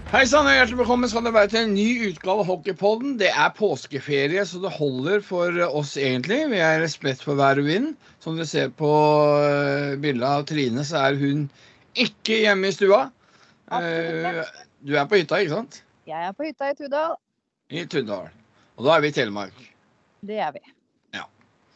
Hei sann, og hjertelig velkommen skal det være til en ny utgave av Hockeypodden. Det påskeferie, så det holder for oss egentlig. Vi spredt for vær og vind. Som dere ser på bildet av Trine, så hun ikke hjemme i stua. Du på hytta, ikke sant? Jeg på hytta i Tuddal. I Tuddal. Og da vi i Telemark. Det vi. Ja.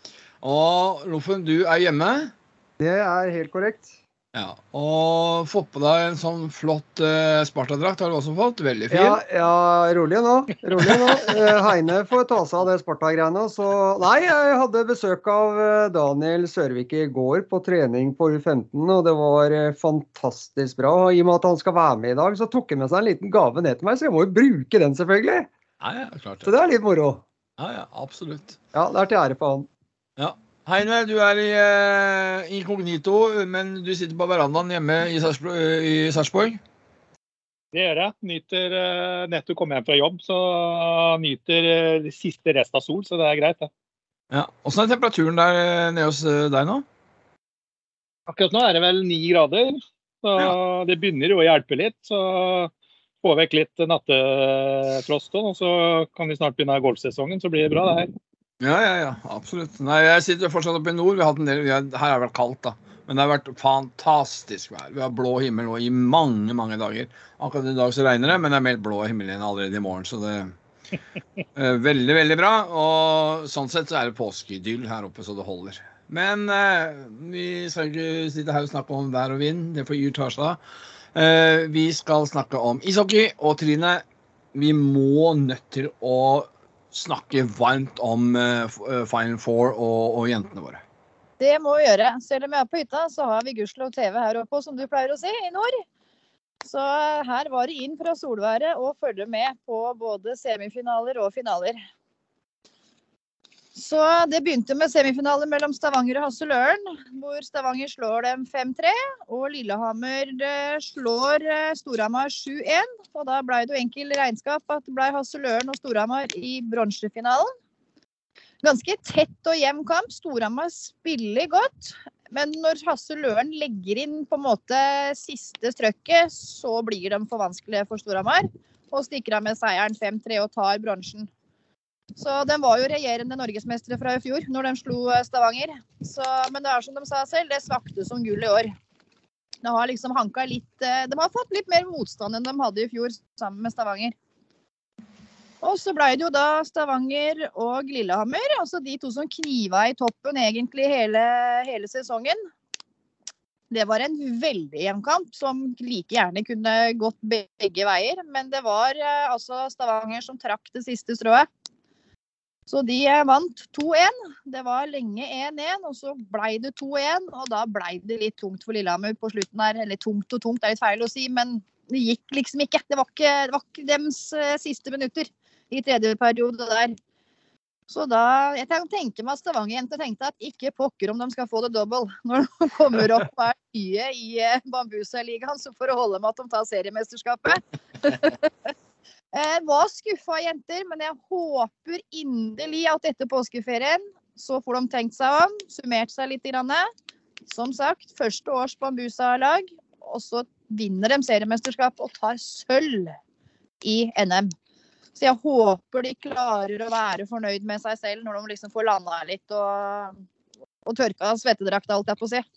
Og Loffen, du hjemme? Det helt korrekt. Ja, og fått på deg en sånn flott Sparta-drakt har du også fått, veldig fin. Ja, rolig nå. Heine får ta seg av det Sparta-greiene. Så, nei, jeg hadde besøk av Daniel Sørvik i går på trening på U15, og det var fantastisk bra. Og i og med at han skal være med i dag, så tok han med seg en liten gave ned til meg, så jeg må jo bruke den selvfølgelig. Ja, klart det. Så det litt moro. Ja, absolutt. Ja, det til ære for han. Ja. Heine, du i inkognito, men du sitter på verandaen hjemme i Sarpsborg? Det gjør jeg. Nyter nettopp komme hjem fra jobb, så nyter siste rest av sol, så det greit. Det. Ja. Hvordan temperaturen der nede hos deg nå? Akkurat nå det vel 9 grader, så det begynner jo å hjelpe litt, så får vekk litt nattefrost, og så kan vi snart begynne golfsesongen, så blir det bra det her. Ja, absolutt. Nei, jeg sitter fortsatt oppe i nord. Vi har hatt en del, her det vært kaldt da, men det har vært fantastisk vær. Vi har blå himmel nå i mange, mange dager. Akkurat i dag så regner det, men det meldt blå himmel igjen allerede i morgen, så det veldig, veldig bra. Og sånn sett så det påskeidyll her oppe, så det holder. Men vi skal ikke sitte her og snakke om vær og vind, det får Yr ta seg da. Vi skal snakke om ishockey, og Trine, vi må nødt til å snakke varmt om Final Four og jentene våre. Det må vi gjøre. Selv om jeg på hytta, så har vi Gudskjelov TV her oppe, som du pleier å si, i nord. Så her var det inn fra solværet og følge med på både semifinaler og finaler. Så det begynte med semifinaler mellom Stavanger og Hasseløren, hvor Stavanger slår dem 5-3, og Lillehammer slår Storhamar 7-1, og da ble det jo enkel regnskap at det ble Hasseløren og Storhamar i bronsefinalen. Ganske tett og jevn kamp, Storhamar spiller godt, men når Hasseløren legger inn på en måte siste strøkket, så blir de for vanskelige for Storhamar, og stikker av med seieren 5-3 og tar bronsen. Så den var jo regjerende norgesmestere fra i fjor, når de slo Stavanger. Så, men det som de sa selv, det svakte som gull i år. Det har liksom hanket litt, de har fått litt mer motstand enn de hadde i fjor sammen med Stavanger. Og så ble det jo da Stavanger og Lillehammer, altså de to som kniva i toppen egentlig hele sesongen. Det var en veldig jevn kamp som like gjerne kunne gått begge veier, men det var altså Stavanger som trakk det siste strået. Så de vant 2-1. Det var lenge 1-1, og så ble det 2-1, og da ble det litt tungt for Lillehammer på slutten her. Eller tungt og tungt, det litt feil å si, men det gikk liksom ikke. Det var ikke dems siste minutter i tredje periode der. Så da, jeg kan tenke meg at Stavanger-jenter tenkte at ikke pokker om de skal få det dobbelt. Når de kommer opp her nye i Bambusa-ligaen, så får det holde med at de tar seriemesterskapet. Jeg var skuffet jenter, men jeg håper inderlig at etter påskeferien så får de tenkt seg om, summert seg litt grann. Som sagt, første års Bambusa-lag, og så vinner de seriemesterskap og tar sølv i NM. Så jeg håper de klarer å være fornøyd med seg selv når de liksom får landet litt og tørka svettedrakt, alt jeg på å si.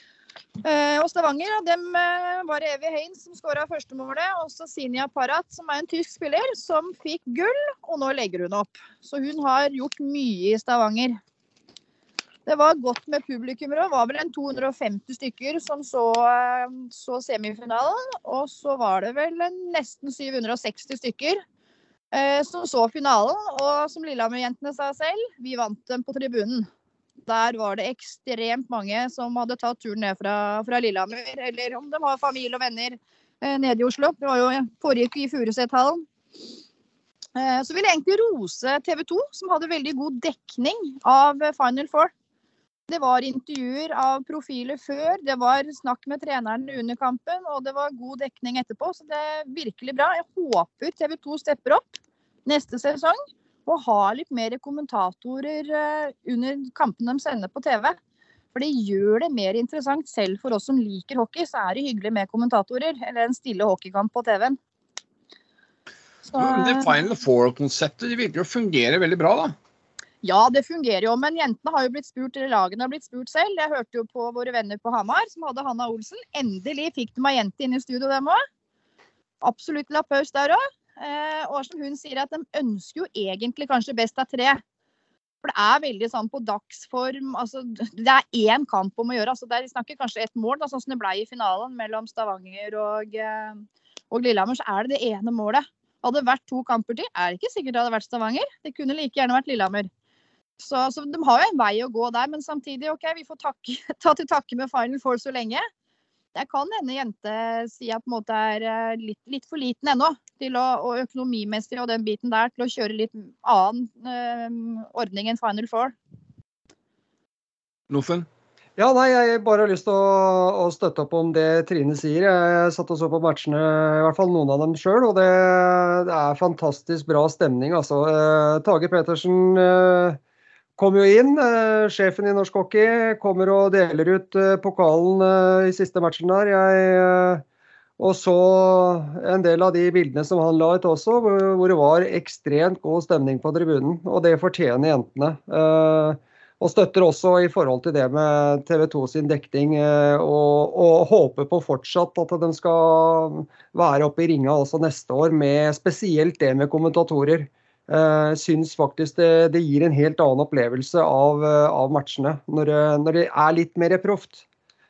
Og Stavanger, dem var Evy Heins som skåret første målet, og så Sinja Parat, som en tysk spiller, som fikk gull, og nå legger hun opp. Så hun har gjort mye i Stavanger. Det var godt med publikum, det var vel en 250 stykker som så semifinalen, og så var det vel nesten 760 stykker som så finalen, og som Lillehammer-jentene sa selv, vi vant dem på tribunen. Der var det ekstremt mange som hadde tatt turen ned fra Lillehammer, eller om de har familie og venner nede i Oslo. Det var jo foregikk i Furusethallen. Så vil jeg egentlig rose TV 2, som hadde veldig god dekning av Final Four. Det var intervjuer av profiler før, det var snakk med treneren under kampen, og det var god dekning etterpå, så det virkelig bra. Jeg håper TV 2 stepper opp neste sesong, og ha litt mer kommentatorer under kampen de sender på TV. For det gjør det mer interessant selv for oss som liker hockey, så det hyggelig med kommentatorer, eller en stille hockeykamp på TV-en. Men det Final Four-konseptet, det virker å fungere veldig bra da. Ja, det fungerer jo, men jentene har jo blitt spurt, eller lagene har blitt spurt selv. Jeg hørte jo på våre venner på Hamar, som hadde Hanna Olsen. Endelig fikk de meg jente inn i studio, dem også. Absolutt en applaus der også. Og som hun sier, at de ønsker jo egentlig kanskje best av 3. For det er veldig sånn på dagsform, altså det er én kamp om å gjøre. Altså der snakker kanskje et mål, da, sånn som det ble i finalen mellom Stavanger og Lillehammer, så er det ene målet. Hadde det vært 2 kamper til, er det ikke sikkert det hadde vært Stavanger. Det kunne like gjerne vært Lillehammer. Så de har jo en vei å gå der, men samtidig, ok, vi får ta til takke med Final Four så lenge. Jeg kan denne jente si at på en måte er litt for liten ennå til og økonomimessig og den biten der til å kjøre litt annen ordning enn Final Four. Loffen? Ja, nei, jeg bare har lyst til å støtte opp om det Trine sier. Jeg satt og så på matchene, i hvert fall noen av dem selv, og det er fantastisk bra stemning. Altså, Tage Petersen kom jo inn, sjefen i Norsk Hockey kommer og deler ut pokalen i siste matchen der. Og så en del av de bildene som han la ut også, hvor det var ekstremt god stemning på tribunen, og det fortjener jentene. Og støtter også i forhold til det med TV 2 sin dekning, og håper på fortsatt at de skal være oppe i ringa også neste år, med spesielt det med kommentatorer. Syns faktisk det gir en helt annen opplevelse av matchene når det er litt mer proft.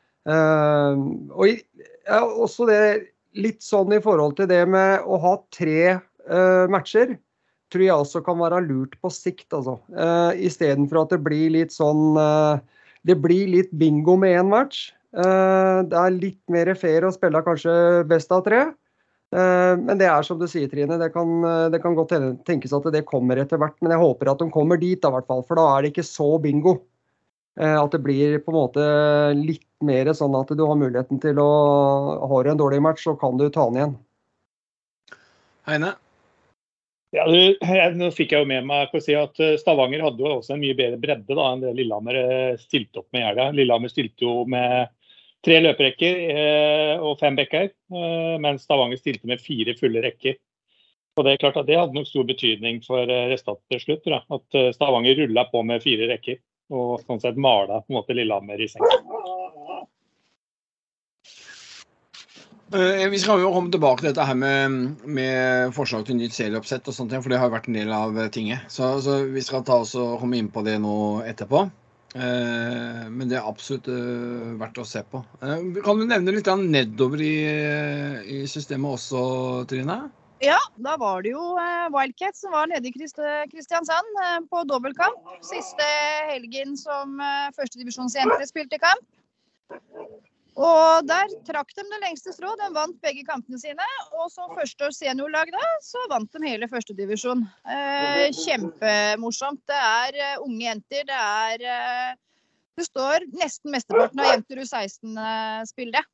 Og også det litt sånn i forhold til det med å ha 3 matcher, tror jeg også kan være lurt på sikt, altså. I stedet for at det blir litt sånn, det blir litt bingo med en match. Det er litt mer fair å spille kanskje best av 3. Men det er som du sier, Trine, det kan godt tenkes at det kommer etter hvert, men jeg håper at de kommer dit da, i hvert fall, for da er det ikke så bingo. At det blir på en måte litt mer sånn at du har muligheten til å ha en dårlig match, så kan du ta den igjen. Heine? Ja, nå fikk jeg jo med meg å si at Stavanger hadde jo også en mye bedre bredde da, enn det Lillehammer stilte opp med i helga. Lillehammer stilte jo med 3 løperekker og 5 bekker, mens Stavanger stilte med 4 fulle rekker. Og det er klart at det hadde nok stor betydning for resultatet til slutt, da. At Stavanger rullet på med 4 rekker, og sånn sett malet på en måte Lillehammer i sengen. Vi skal jo komme tilbake til dette her med forslag til nytt serieoppsett og sånt, for det har vært en del av tinget. Så vi skal ta oss og komme inn på det nå etterpå. Men det er absolutt verdt å se på. Kan du nevne litt nedover i systemet også, Trine? Ja, da var det jo Wildcats som var nede i Kristiansand på dobbeltkamp. Siste helgen som førstedivisjonsjenter spilte kamp. Og der trakk de det lengste strå. De vant begge kampene sine. Og som førsteårs seniorlag da, så vant de hele førstedivisjon. Kjempemorsomt. Det er unge jenter. Det står nesten mesteparten av jenter U16-spillere.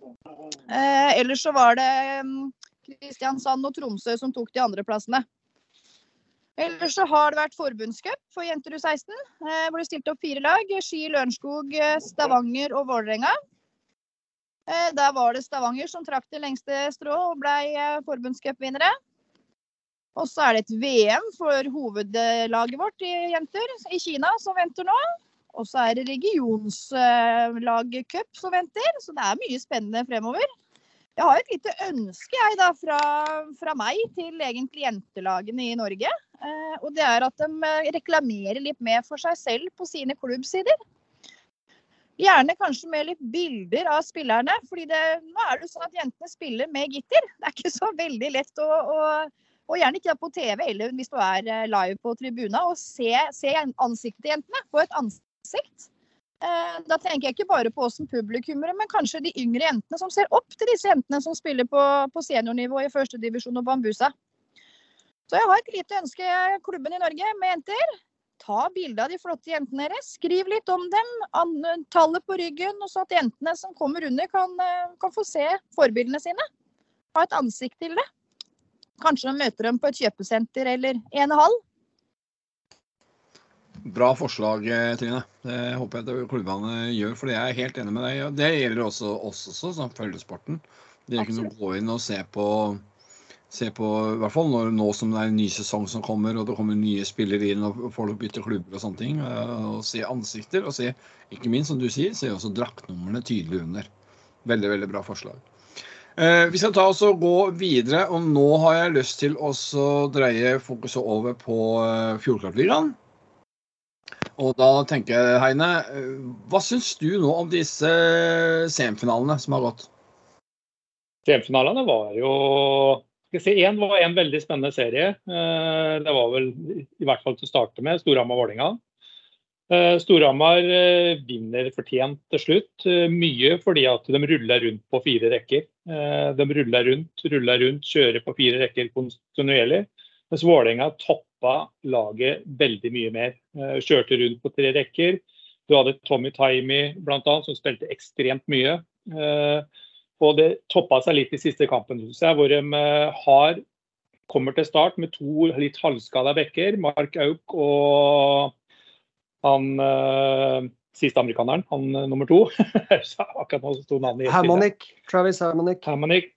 Ellers så var det Kristiansand og Tromsø som tok de andre plassene. Ellers så har det vært forbundscup for jenter U16, hvor det stilte opp 4 lag. Ski, Lørenskog, Stavanger og Vålerenga. Der var det Stavanger som trakk det lengste strå og ble forbundscup-vinnere. Og så er det et VM for hovedlaget vårt i jenter i Kina som venter nå. Og så er det regionslagcup som venter, så det er mye spennende fremover. Jeg har et lite ønske da, fra meg til egentlig jentelagene i Norge. Og det er at de reklamerer litt mer for seg selv på sine klubbsider. Gjerne kanskje med litt bilder av spillerne, fordi nå er det jo sånn at jentene spiller med gitter. Det er ikke så veldig lett og gjerne ikke på TV, eller hvis du er live på tribuna, og se ansiktet til jentene, få et ansikt. Da tenker jeg ikke bare på oss som publikummere, men kanskje de yngre jentene som ser opp til disse jentene som spiller på seniornivå i første divisjon og Bambusa. Så jeg har et lite ønske klubben i Norge med jenter. Ta bilde av de flotte jentene deres, skriv litt om dem, tallet på ryggen, og så at jentene som kommer under kan få se forbildene sine. Ha et ansikt til det. Kanskje de møter dem på et kjøpesenter eller en hall. Bra forslag, Trine. Det håper jeg at klubbene gjør, for det er jeg helt enig med deg. Det gjelder også oss som følger sporten. Det er ikke noe å gå inn og se se på, I hvert fall nå som det en ny sesong som kommer, og det kommer nye spillere inn, og folk bytter klubber og sånne ting, og se ansikter, og se, ikke minst som du sier, se også draktnumrene tydelig under. Veldig, veldig bra forslag. Vi skal ta oss og gå videre, og nå har jeg lyst til å dreie fokuset over på Fjordkraftligaen. Og da tenker jeg, Heine, hva synes du nå om disse semifinalene som har gått? Semifinalene var jo, en var en veldig spennende serie. Det var vel i hvert fall til å starte med Storhamar-Vålerenga. Storhamar vinner fortjent til slutt, mye fordi at de ruller rundt på 4 rekker. De ruller rundt, kjører på 4 rekker kontinuerlig, mens Vålerenga toppa laget veldig mye mer. Kjørte rundt på 3 rekker. Du hadde Tommy Taimi blant annet, som spilte ekstremt mye. Og det toppet seg litt I siste kampen, synes jeg, hvor de kommer til start med 2 litt halvskadede bekker, Mark Auk og han siste amerikaneren, han nummer 2. Akkurat nå stod navnet Hamonic, Travis Hamonic. Hamonic,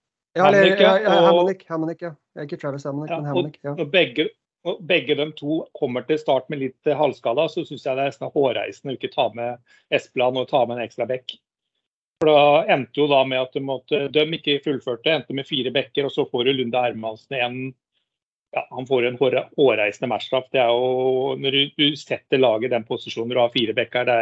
ja. Ikke Travis Hamonic, men Hamonic, ja. Og begge de 2 kommer til start med litt halvskada, så synes jeg det nesten hårreisende å ikke ta med Espeland og ta med en ekstra bekk. For da endte jo da med at de ikke fullførte, endte med 4 bekker, og så får du Lunde Hermansen han får en hårreisende matchstraff. Det jo, når du setter laget I den posisjonen, du har 4 bekker, det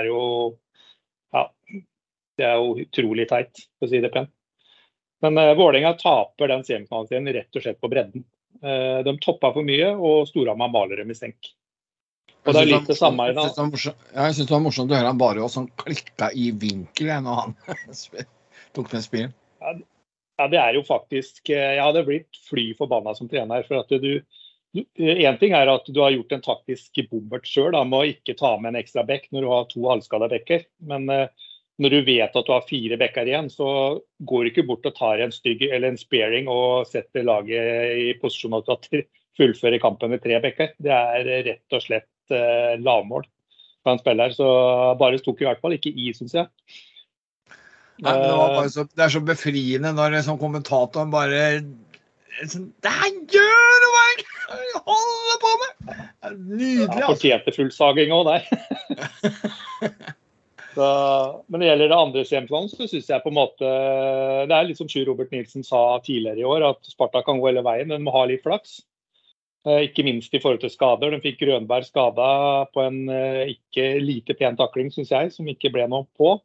jo utrolig teit, for å si det pent. Men Vålerenga taper den semifinalen sin rett og slett på bredden. De toppet for mye, og Storhamar maler dem I senk. Og det litt det samme I dag. Jeg synes det var morsomt å høre han bare og sånn klikket I vinkel når han tok med spilen. Ja, det jo faktisk, jeg hadde blitt fly forbannet som trener, for at en ting at du har gjort en taktisk bombert selv, da, med å ikke ta med en ekstra bekk når du har 2 halvskadede bekker. Men når du vet at du har 4 bekker igjen, så går du ikke bort og tar en stygg eller en sparing og setter laget I posisjon at du fullfører kampen med 3 bekker. Det rett og slett lavmål på en spiller, så bare tok I hvert fall ikke I, synes jeg. Nei, men det var bare det så befriende når som kommentatoren bare det gjør du, hva jeg holder på med! Nydelig, altså. Fortjente fullsaging også der. Men det gjelder det andre semifinalen, så synes jeg på en måte, det litt som Sjur Robert Nilsen sa tidligere I år, at Sparta kan gå hele veien, men må ha litt flaks. Ikke minst I forhold til skader. De fikk Grønberg skadet på en ikke lite pen takling, synes jeg, som ikke ble noe på.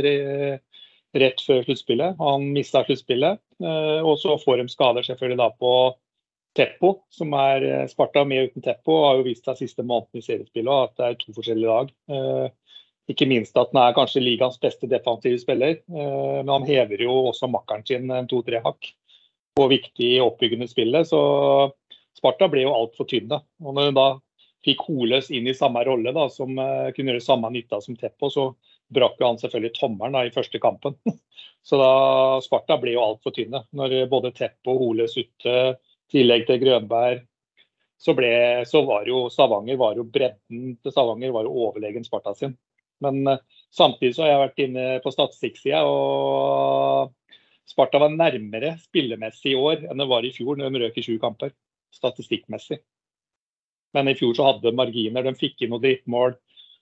Rett før sluttspillet. Han mistet sluttspillet, og så får de skader selvfølgelig da på Teppo, som Sparta med uten Teppo, har jo vist seg siste måneden I seriespillet, og at det 2 forskjellige lag. Ikke minst at han kanskje ligans beste defensive spiller, men han hever jo også makkeren sin 2-3 hakk på viktig oppbyggende spillet, så Sparta ble jo alt for tynne. Og når de da fikk Holes inn I samme rolle, da, som kunne gjøre samme nytta som Teppo, så brakk jo han selvfølgelig tommeren da, I første kampen. Så da Sparta ble jo alt for tynne. Når både Teppo og Holes ute, tillegg til Grønberg, så var jo Stavanger, bredden til Stavanger var jo overlegen Sparta sin. Men samtidig så har jeg vært inne på statistikksiden, og Sparta var nærmere spillemessig I år enn det var I fjor når de røk I 20 kamper, statistikkmessig. Men I fjor så hadde de marginer, de fikk inn noen drittmål,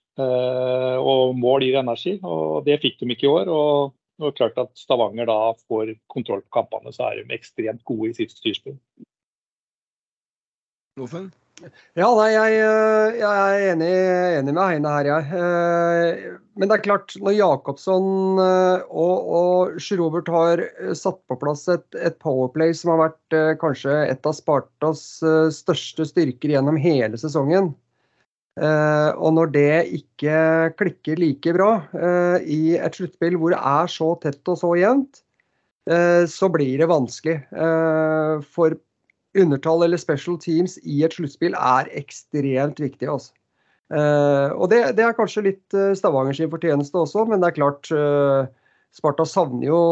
og mål gir energi, og det fikk de ikke I år, og klart at Stavanger da får kontroll på kampene, så de ekstremt gode I sitt styrspill. Lofen? Ja, nei, jeg enig med Heine her, jeg. Men det klart, når Jakobsson og Sjur Robert har satt på plass et powerplay som har vært kanskje et av Spartas største styrker gjennom hele sesongen, og når det ikke klikker like bra I et sluttspill hvor det så tett og så jevnt, så blir det vanskelig. For undertall eller special teams I et sluttspill ekstremt viktig, altså. Og det kanskje litt Stavangers fortjeneste også, men det klart, Sparta savner jo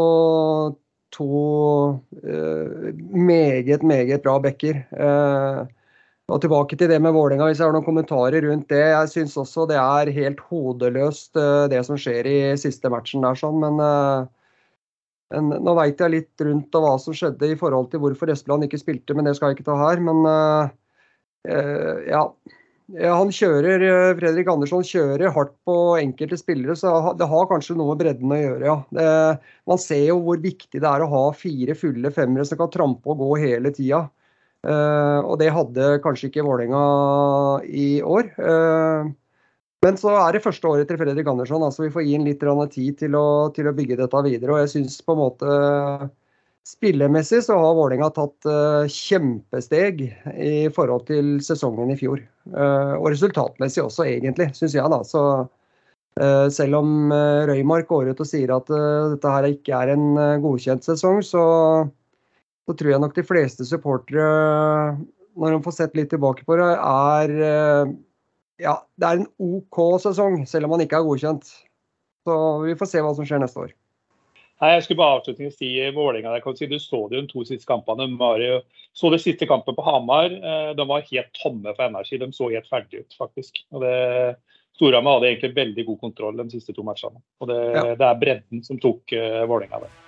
2 meget bra bekker. Og tilbake til det med Vålerenga, hvis jeg har noen kommentarer rundt det. Jeg synes også det helt hodeløst det som skjer I siste matchen der, sånn, men Men nå vet jeg litt rundt av hva som skjedde i forhold til hvorfor Espeland ikke spilte, men det skal jeg ikke ta her. Men ja, han kjører, Fredrik Andersson kjører hardt på enkelte spillere, så det har kanskje noe med bredden å gjøre, ja. Man ser jo hvor viktig det å ha 4 fulle femmere som kan trampe og gå hele tiden. Og det hadde kanskje ikke Vålerenga i år. Men så det første året til Fredrik Andersson, altså vi får gi en litt tid til å bygge dette videre, og jeg synes på en måte spillemessig så har Vålerenga tatt kjempesteg i forhold til sesongen i fjor. Og resultatmessig også egentlig, synes jeg da. Så selv om Røymark går ut og sier at dette her ikke en godkjent sesong, så tror jeg nok de fleste supportere, når de får sett litt tilbake på det, ja, det en OK sesong, selv om man ikke godkjent. Så vi får se hva som skjer neste år. Nei, jeg skulle bare avslutningsvis si Vålerenga. Du så det jo de 2 siste kampene. Så det siste kampen på Hamar. De var helt tomme for energi. De så helt ferdig ut, faktisk. Og Storhamar hadde egentlig veldig god kontroll de siste 2 matchene. Og det bredden som tok Vålerenga der.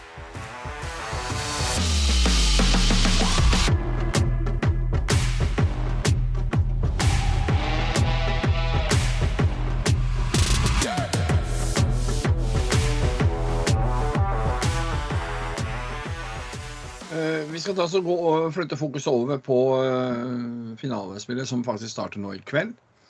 Vi skal da gå og flytte fokus over på finalespillet som faktisk starter nå i kveld.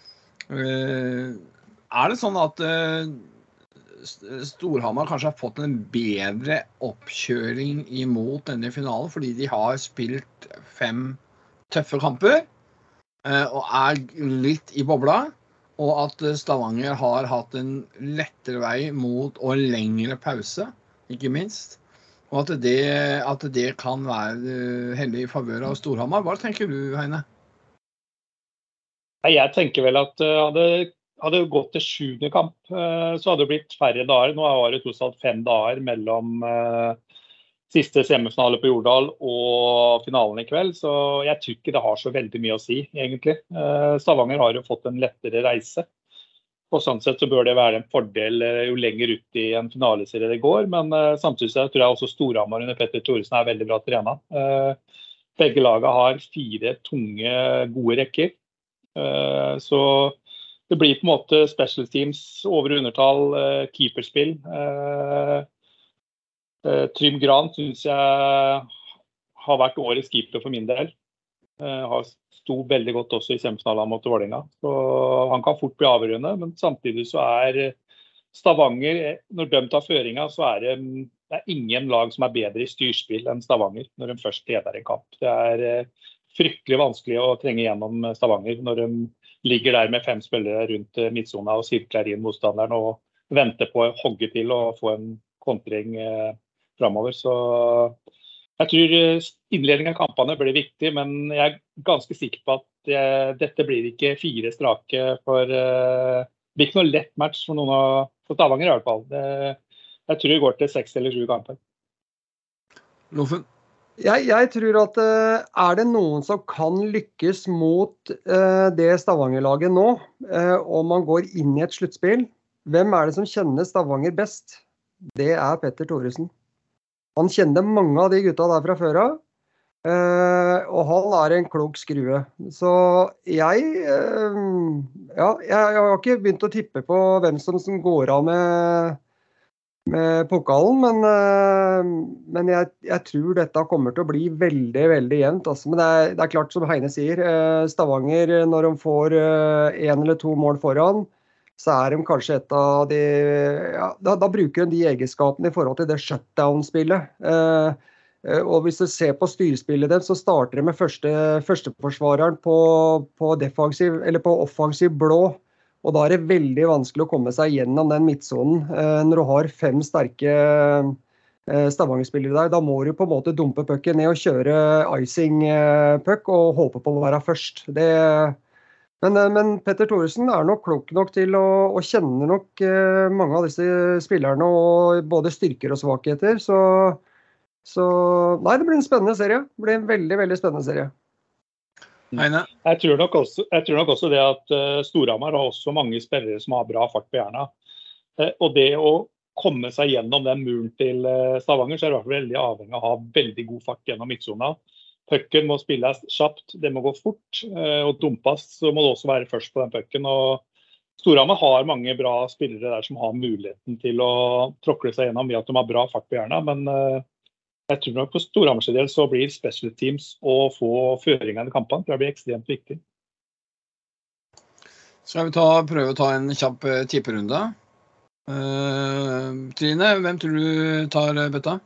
Det sånn at Storhamar kanskje har fått en bedre oppkjøring imot denne finalen, fordi de har spilt 5 tøffe kamper og litt i bobla, og at Stavanger har hatt en lettere vei mot og lengre pause, ikke minst. Og at det kan være heldig i favør av Storhamar. Hva tenker du, Heine? Jeg tenker vel at hadde gått til 7. kamp, så hadde det blitt færre dager. Nå var det tross alt 5 dager mellom siste semifinale på Jordal og finalen i kveld, så jeg tror ikke det har så veldig mye å si, egentlig. Stavanger har jo fått en lettere reise. Og sånn sett så bør det være en fordel jo lenger ut i en finaleserie det går, men samtidig så tror jeg også Storhamar under Petter Thoresen veldig bra trenet. Begge lagene har 4 tunge, gode rekker, så det blir på en måte special teams, over- og undertall, keeperspill. Trym Gran synes jeg har vært årets keeper for min del. Har sto veldig godt også i semifinalen mot Vålerenga. Så han kan fort bli avgjørende, men samtidig så Stavanger, når de tar føringa, så det ingen lag som bedre i styrspill enn Stavanger når de først leder en kamp. Det fryktelig vanskelig å trenge gjennom Stavanger når de ligger der med 5 spillere rundt midtsona og sirkler inn motstanderen og venter på å hogge til og få en kontring fremover. Så jeg tror innledningen av kampene blir viktig, men jeg ganske sikker på at dette blir ikke 4 strake, for det blir ikke noe lett match for noen for Stavanger i hvert fall. Jeg tror det går til 6 eller 7 kamper. Loffen? Jeg tror at det noen som kan lykkes mot det Stavanger-laget nå, og man går inn i et sluttspill, hvem det som kjenner Stavanger best? Det Petter Thoresen. Han kjenner mange av de gutta der fra før av, og han en klok skrue. Så jeg har ikke begynt å tippe på hvem som går av med pokalen, men jeg tror dette kommer til å bli veldig, veldig jevnt. Altså, men det klart, som Heine sier, Stavanger, når de får 1 eller 2 mål foran, så de kanskje et av de, da bruker de egenskapene i forhold til det shutdown-spillet. Og hvis du ser på styrspillet dem, så starter de med førsteforsvareren på defensiv, eller på offensiv blå, og da det veldig vanskelig å komme seg gjennom den midtsonen. Når du har 5 sterke Stavanger-spillere der, da må du på en måte dumpe pucken ned og kjøre icing-puck og håpe på å være først. Men Petter Thoresen nok klok nok til å kjenne nok mange av disse spillerne, og både styrker og svakheter. Så nei, det blir en spennende serie. Det blir en veldig, veldig spennende serie. Jeg tror nok også det at Storhamar har også mange spillere som har bra fart på hjerna. Og det å komme seg gjennom den muren til Stavanger, så er det i hvert fall veldig avhengig av å ha veldig god fart gjennom midtzona. Pucken må spilles kjapt, det må gå fort, og dumpes, så må det også være først på den pucken. Og Storhamar har mange bra spillere der som har muligheten til å tråkle seg gjennom ved at de har bra fart på hjernen, men jeg tror nok på Storhamars del så blir special teams å få føringen i kampene, det blir ekstremt viktig. Skal vi prøve å ta en kjapp tipperunde? Trine, hvem tror du tar bøtta?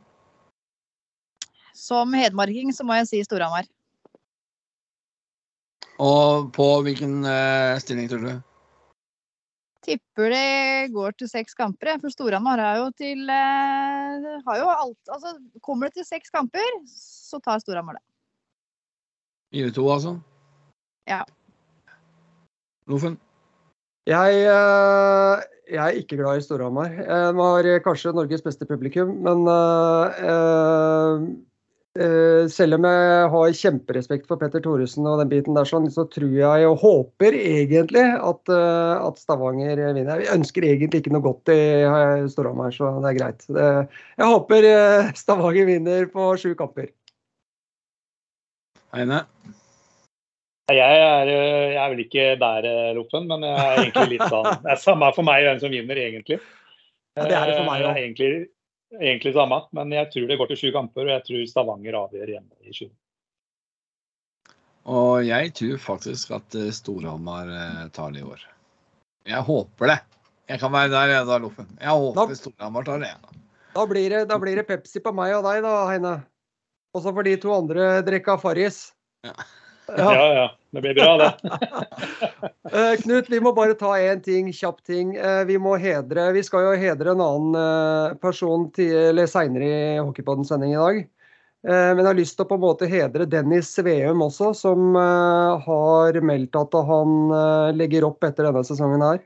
Som hedmarking så må jeg si Storhamar. Og på hvilken stilling tror du? Tipper det går til 6 kamper, for Storhamar har jo alt, altså kommer det til 6 kamper, så tar Storhamar det. 4-2 altså? Ja. Lofen? Jeg er ikke glad i Storhamar. De har kanskje Norges beste publikum, men selv om jeg har kjemperespekt for Petter Thoresen og den biten der, så tror jeg og håper egentlig at Stavanger vinner. Vi ønsker egentlig ikke noe godt i Storhamar, så det er greit. Jeg håper Stavanger vinner på 7 kamper. Heine? Jeg er vel ikke der, Loffen, men jeg er egentlig litt sånn. Det er samme for meg hvem som vinner, egentlig. Ja, det er det for meg også. Det er egentlig samme, men jeg tror det går til 7 kamper, og jeg tror Stavanger avgjør hjemme i 7. Og jeg tror faktisk at Storhamar tar det i år. Jeg håper det. Jeg kan være der, da, Loffen. Jeg håper Storhamar tar det. Da blir det Pepsi på meg og deg da, Heine. Også for de 2 andre drikker Farris. Ja. Ja, det blir bra det. Knut, vi må bare ta en kjapp ting. Vi skal jo hedre en annen person senere i Hockeypoddens sending i dag. Men jeg har lyst til å på en måte hedre Dennis Sveum også, som har meldt at han legger opp etter denne sesongen her.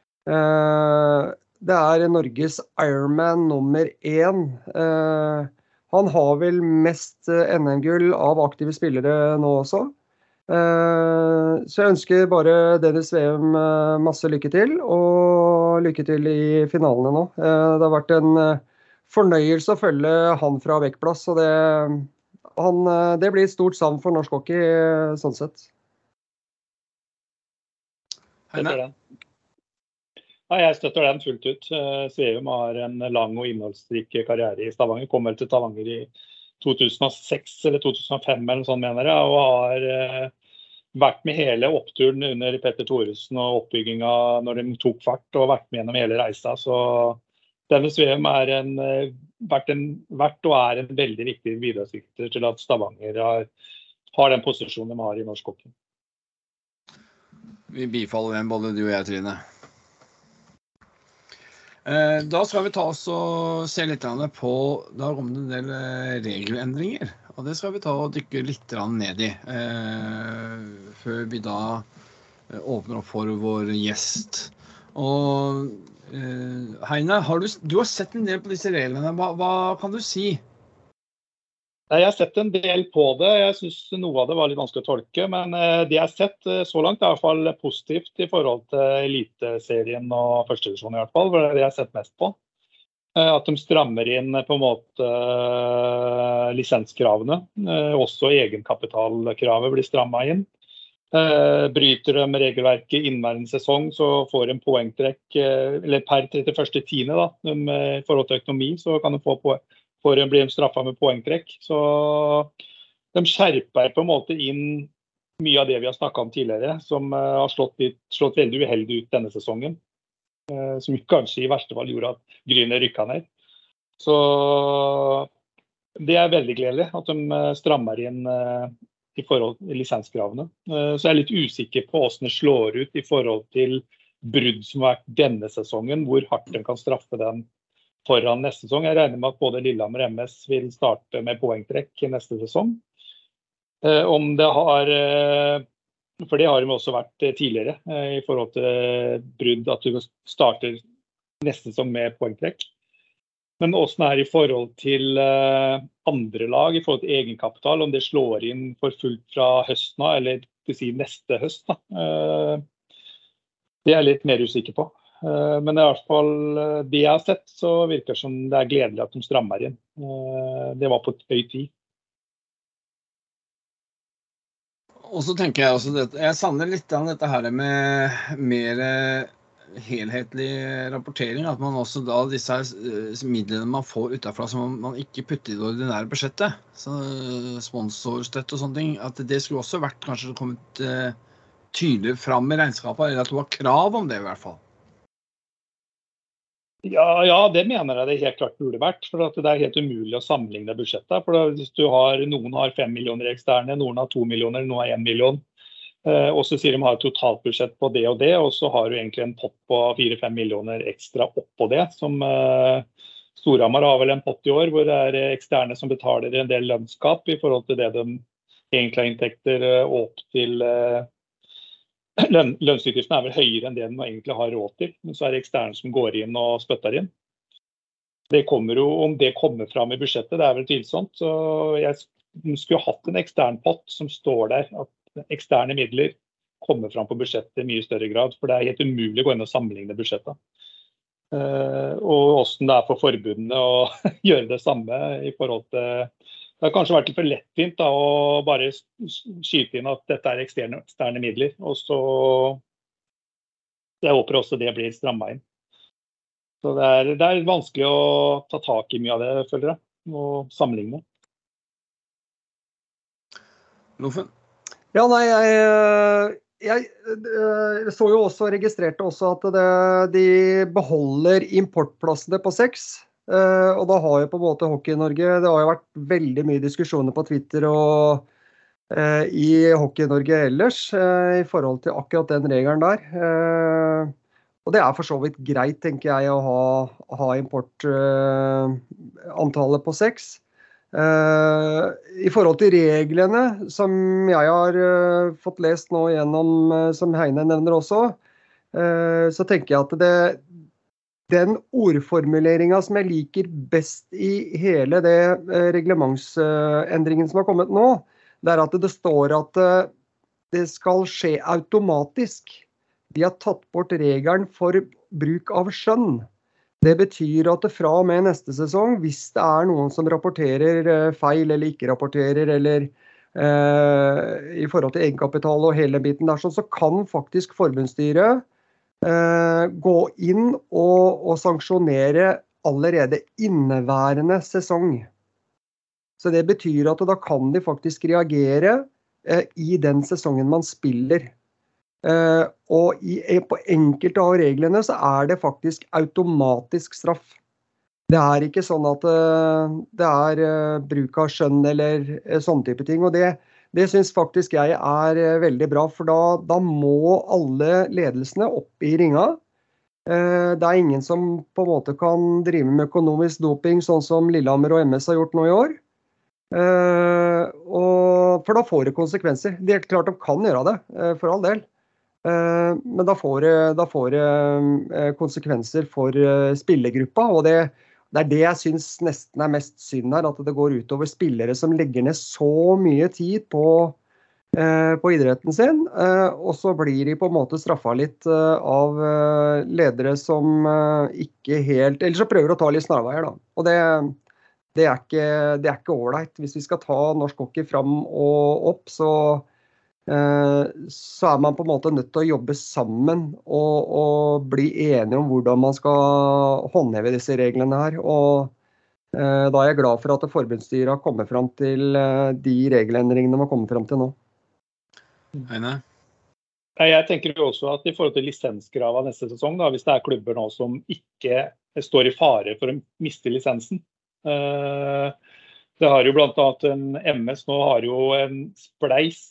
Det er Norges Ironman nummer 1. Han har vel mest NM-gull av aktive spillere nå også. Så jeg ønsker bare Dennis Sveum masse lykke til, og lykke til i finalene nå. Det har vært en fornøyelse å følge han fra Bekkplass, og det blir et stort savn for norsk hockey sånn sett. Heine? Ja, jeg støtter den fullt ut. Sveum har en lang og innholdsrik karriere i Stavanger. Kom vel til Stavanger i 2006 eller 2005 eller sånn, mener jeg, og har vært med hele oppturen under Petter Thoresen og oppbygginga når de tok fart, og vært med gjennom hele reisa. Så denne Sveum har vært og er en veldig viktig bidragsyter til at Stavanger har den posisjonen de har i norsk hockey. Vi bifaller den, både du og jeg, Trine. Da skal vi ta oss og se litt på, da kommer det en del regelendringer, og det skal vi ta og dykke litt ned i, før vi da åpner opp for vår gjest. Og Heine, du har sett en del på disse reglene, hva kan du si? Jeg har sett en del på det. Jeg synes noe av det var litt vanskelig å tolke, men det jeg har sett så langt er i hvert fall positivt i forhold til eliteserien og førstedivisjon i hvert fall, for det er det jeg har sett mest på. At de strammer inn på en måte lisenskravene, også egenkapitalkravet blir strammet inn. Bryter de regelverket innværende sesong, så får de poengtrekk, eller per 31.10. da, i forhold til økonomi, så kan de få poeng. For å bli straffet med poengtrekk. Så de skjerper på en måte inn mye av det vi har snakket om tidligere, som har slått veldig uheldig ut denne sesongen. Som kanskje i verste fall gjorde at Gryner rykket ned. Så det er veldig gledelig at de strammer inn i forhold til lisenskravene. Så jeg er litt usikker på hvordan det slår ut i forhold til brudd som har vært denne sesongen, hvor hardt de kan straffe den foran neste sesong. Jeg regner med at både Lillehammer og MS vil starte med poengtrekk i neste sesong. Om det har, for det har de også vært tidligere i forhold til brudd, at du starter neste sesong med poengtrekk. Men hvordan er det i forhold til andre lag, i forhold til egenkapital, om det slår inn for fullt fra høsten av, eller til å si neste høst da. Det er jeg litt mer usikker på. Men i hvert fall det jeg har sett, så virker det som det gledelig at de strammer inn. Det var på et høy tid. Og så tenker jeg også, jeg savner litt av dette her med mer helhetlig rapportering, at man også da disse midlene man får utenfra som man ikke putter i det ordinære budsjettet, så sponsorstøtte og sånne ting, at det skulle også vært kanskje kommet tydeligere fram i regnskapet, eller at det var krav om det i hvert fall. Ja, det mener jeg det helt klart burde vært, for at det helt umulig å sammenligne budsjettet. For hvis noen har 5 millioner eksterne, noen har 2 millioner, noen har 1 million, og så sier de har et totalbudsjett på det, og så har du egentlig en pott på 4-5 millioner ekstra oppå det, som Storhamar har vel en pott i år, hvor det eksterne som betaler en del lønnskap i forhold til det de egentlig har inntekter opp til. Lønnsutgiftene vel høyere enn det de egentlig har råd til, men så det eksterne som går inn og spytter inn. Det kommer jo, om det kommer fram i budsjettet, det vel tvilsomt, så jeg skulle hatt en ekstern pott som står der, at eksterne midler kommer fram på budsjettet i mye større grad, for det helt umulig å gå inn og sammenligne budsjettet. Og hvordan det for forbundene å gjøre det samme i forhold til. Det har kanskje vært litt for lettfint da, å bare skyte inn at dette eksterne midler, og så jeg håper også det blir strammet inn. Så det vanskelig å ta tak i mye av det, føler jeg, og sammenligne. Loffen? Ja, nei, jeg så jo også, registrerte også at de beholder importplassene på 6. Og da har jo på en måte Hockey Norge, det har jo vært veldig mye diskusjoner på Twitter og i Hockey Norge ellers i forhold til akkurat den regelen der. Og det for så vidt greit, tenker jeg, å ha importantallet på 6. I forhold til reglene som jeg har fått lest nå gjennom, som Heine nevner også, så tenker jeg at den ordformuleringen som jeg liker best i hele det reglementsendringen som har kommet nå, det at det står at det skal skje automatisk. De har tatt bort regelen for bruk av skjønn. Det betyr at fra og med neste sesong, hvis det noen som rapporterer feil eller ikke rapporterer, eller i forhold til egenkapital og hele biten der, så kan faktisk forbundsstyret gå inn og sanksjonere allerede inneværende sesong. Så det betyr at da kan de faktisk reagere i den sesongen man spiller. Og på enkelte av reglene så det faktisk automatisk straff. Det ikke sånn at det bruk av skjønn eller sånne type ting, og det synes faktisk jeg veldig bra, for da må alle ledelsene opp i ringa. Det ingen som på en måte kan drive med økonomisk doping, sånn som Lillehammer og MS har gjort nå i år. For da får det konsekvenser. Det klart de kan gjøre det, for all del. Men da får det konsekvenser for spillergruppa, og det det jeg synes nesten mest synd her, at det går utover spillere som legger ned så mye tid på idretten sin, og så blir de på en måte straffet litt av ledere som ikke helt, eller så prøver å ta litt snarveier da. Og det ikke overleit. Hvis vi skal ta norsk hockey fram og opp, så man på en måte nødt til å jobbe sammen og bli enige om hvordan man skal håndheve disse reglene her. Og da jeg glad for at forbundsstyret har kommet frem til de regelendringene man har kommet frem til nå. Heine? Jeg tenker jo også at i forhold til lisenskrav av neste sesong, da, hvis det klubber nå som ikke står i fare for å miste lisensen, det har jo blant annet MS nå har jo en spleis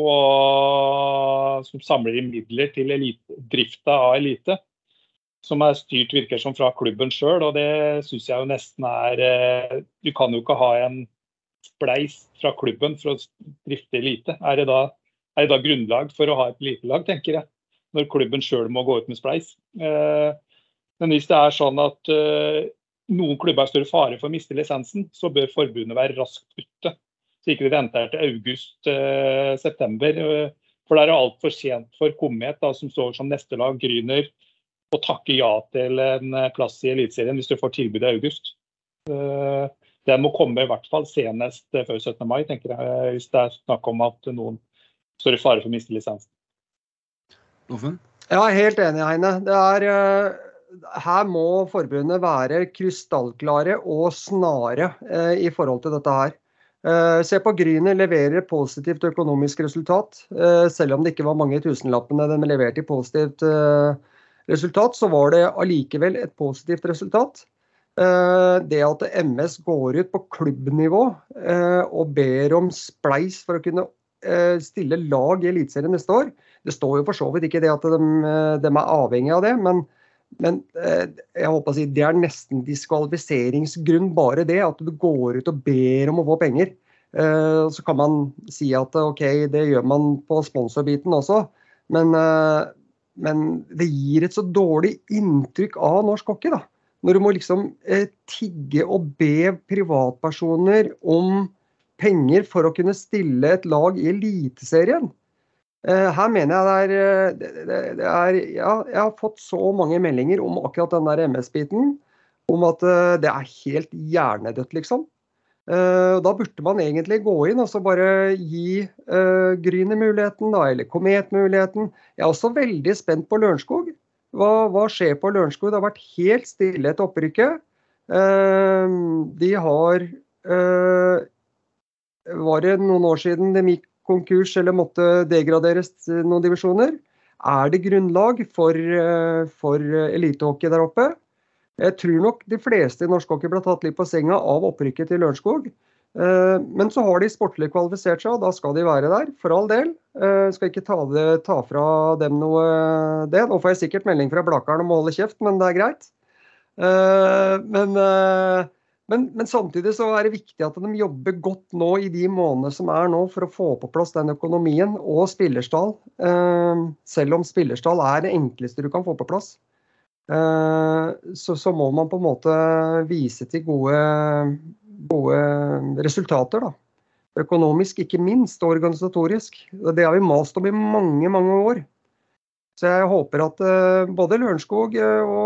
som samler inn midler til drifta av elite, som styrt virker som fra klubben selv, og det synes jeg jo nesten du kan jo ikke ha en spleis fra klubben for å drifte elite. Det da grunnlag for å ha et elitelag, tenker jeg, når klubben selv må gå ut med spleis. Men hvis det sånn at noen klubber står i fare for å miste lisensen, så bør forbundet være raskt ute. Så ikke vi venter til august-september, for det alt for sent for Komet, da, som står som neste lag, Gryner, å takke ja til en plass i Eliteserien hvis du får tilbud i august. Den må komme i hvert fall senest før 17. mai, tenker jeg, hvis det snakk om at noen står i fare for å miste lisensen. Loffen? Jeg helt enig, Heine. Her må forbundet være krystallklare og snare i forhold til dette her. Se på Gryner leverer et positivt økonomisk resultat. Selv om det ikke var mange tusenlappene de leverte i positivt resultat, så var det allikevel et positivt resultat. Det at MS går ut på klubbnivå og ber om spleis for å kunne stille lag i Eliteserien neste år, det står jo for så vidt ikke det at de er avhengig av det, men jeg håper å si, det er nesten diskvalifiseringsgrunn bare det, at du går ut og ber om å få penger. Så kan man si at ok, det gjør man på sponsorbiten også, men det gir et så dårlig inntrykk av norsk hockey da. Når du må liksom tigge og be privatpersoner om penger for å kunne stille et lag i Eliteserien. Her mener jeg det er ja, jeg har fått så mange meldinger om akkurat den der MS-biten, om at det er helt hjernedødt liksom. Da burde man egentlig gå inn og så bare gi Gryner-muligheten da, eller Komet-muligheten. Jeg er også veldig spent på Lørenskog. Hva skjer på Lørenskog? Det har vært helt stille etter opprykket. De har var det noen år siden de gikk konkurs eller måtte degraderes noen divisjoner? Er det grunnlag for elitehockey der oppe? Jeg tror nok de fleste i norsk hockey ble tatt litt på senga av opprykket til Lørenskog. Men så har de sportlig kvalifisert seg, og da skal de være der, for all del. Skal ikke ta fra dem noe det. Nå får jeg sikkert melding fra Blakeren om å holde kjeft, men det er greit. Men samtidig så er det viktig at de jobber godt nå i de månedene som er nå for å få på plass den økonomien og spillerstall. Selv om spillerstall er det enkleste du kan få på plass. Så må man på en måte vise til gode resultater da. Økonomisk ikke minst, og organisatorisk. Det har vi mast om i mange, mange år. Så jeg håper at både Lørenskog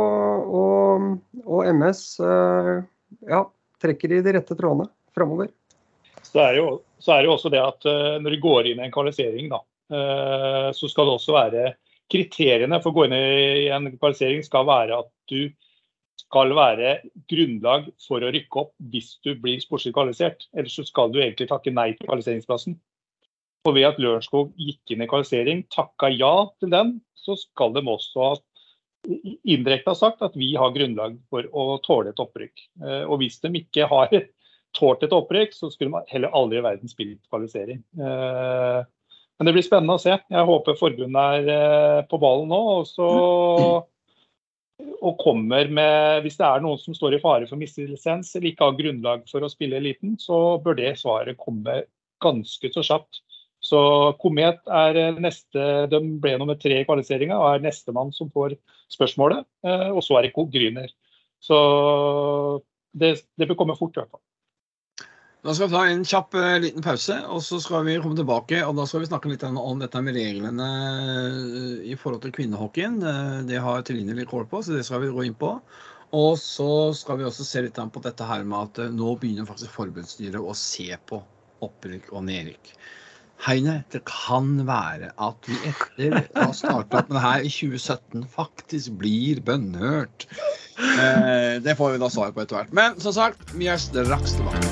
og MS trekker i de rette trådene fremover. Så er det jo også det at når du går inn i en kvalifisering da, så skal det også være kriteriene for å gå inn i en kvalifisering skal være at du skal være grunnlag for å rykke opp hvis du blir sportslig kvalifisert. Ellers så skal du egentlig takke nei til kvalifiseringsplassen. Og ved at Lørenskog gikk inn i kvalifisering, takka ja til den, så skal de også indirekte ha sagt at vi har grunnlag for å tåle et opprykk. Og hvis de ikke har tålt et opprykk, så skulle man heller aldri i verden spille kvalifisering. Men det blir spennende å se. Jeg håper forbundet er på ballen nå, og kommer med, hvis det er noen som står i fare for å miste lisens, eller ikke har grunnlag for å spille eliten, så bør det svaret komme ganske så kjapt. Så Komet er de ble nummer 3 i kvalifiseringen, og er neste mann som får spørsmålet, og så er det Gryner. Så det bør komme fort i hvert fall. Da skal vi ta en kjapp liten pause, og så skal vi komme tilbake, og da skal vi snakke litt om dette med reglene i forhold til kvinnehockeyen. Det har Trine litt kål på, så det skal vi gå inn på. Og så skal vi også se litt på dette her med at nå begynner faktisk forbundsstyret å se på opprykk og nedrykk. Heine, det kan være at vi etter å ha startet med det her i 2017 faktisk blir bønnhørt. Det får vi da svar på etter hvert. Men som sagt, vi er straks tilbake.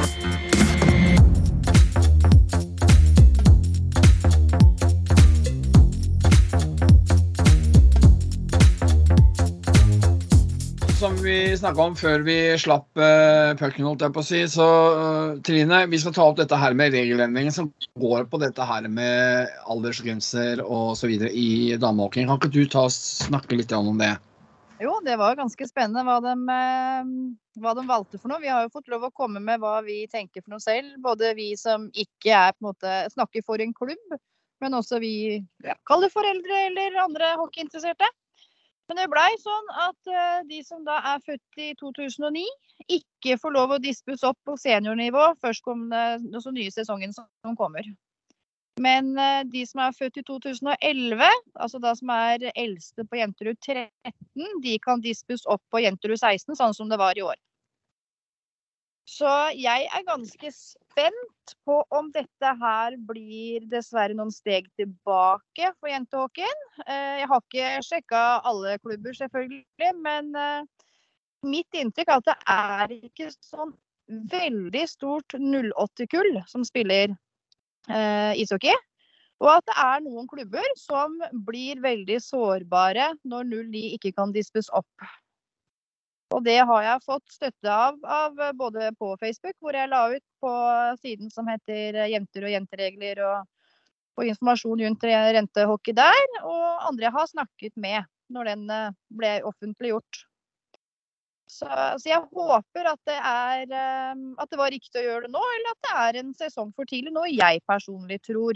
Som vi snakket om før vi slapp pucken, holdt jeg på å si, så Trine, vi skal ta opp dette her med regelendringen som går på dette her med aldersgrenser og så videre i damehockeyen. Kan ikke du snakke litt om det? Jo, det var ganske spennende hva de valgte for noe. Vi har jo fått lov å komme med hva vi tenker for noe selv, både vi som ikke er på en måte snakker for en klubb, men også vi kaller foreldre eller andre hockeyinteresserte. Men det ble sånn at de som da er født i 2009 ikke får lov å dispes opp på seniornivå først kom det nye sesongen som kommer. Men de som født i 2011, altså da som eldste på Jenterud 13, de kan dispes opp på Jenterud 16, sånn som det var i år. Så jeg ganske spent på om dette her blir dessverre noen steg tilbake for jentehockeyen. Jeg har ikke sjekket alle klubber selvfølgelig, men mitt inntrykk at det ikke sånn veldig stort 08-kull som spiller ishockey, og at det noen klubber som blir veldig sårbare når 09 ikke kan dispes opp. Og det har jeg fått støtte av både på Facebook, hvor jeg la ut på siden som heter Jenter og jenteregler, og informasjon rundt rentehockey der, og andre jeg har snakket med når den ble offentliggjort. Så jeg håper at at det var riktig å gjøre det nå, eller at det en sesong for tidlig, noe jeg personlig tror.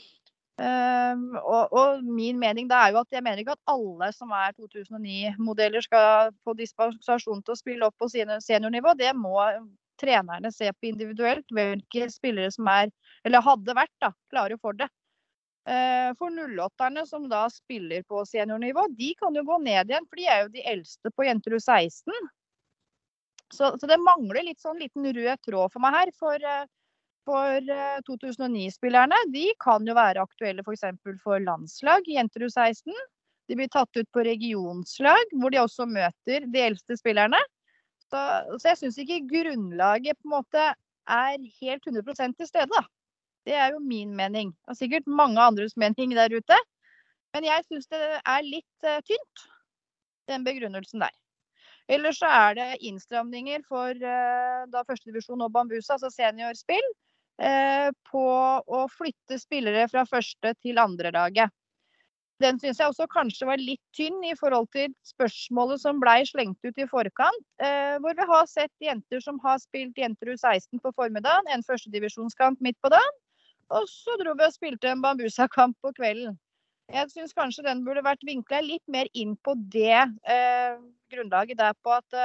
Og min mening det jo at jeg mener ikke at alle som 2009-modeller skal få dispensasjon til å spille opp på seniornivå. Det må trenerne se på individuelt, hvilke spillere som eller hadde vært da, klare for det. For 08-erne som da spiller på seniornivå, de kan jo gå ned igjen, for de jo de eldste på Jenterud 16. Så det mangler litt sånn liten rød tråd for meg her, for 2009-spillerne, de kan jo være aktuelle for eksempel for landslag i Jenterud 16. De blir tatt ut på regionslag, hvor de også møter de eldste spillerne. Så jeg synes ikke grunnlaget på en måte helt 100% til stede da. Det jo min mening, og sikkert mange andres mening der ute. Men jeg synes det litt tynt, den begrunnelsen der. Ellers så det innstramninger for da første divisjon og Bambusa, altså seniorspill, på å flytte spillere fra første til andre laget. Den synes jeg også kanskje var litt tynn i forhold til spørsmålet som ble slengt ut i forkant, hvor vi har sett jenter som har spilt Jenterud 16 på formiddagen, en første divisjonskamp midt på dagen, og så dro vi og spilte en Bambusa-kamp på kvelden. Jeg synes kanskje den burde vært vinklet litt mer inn på det grunnlaget der på at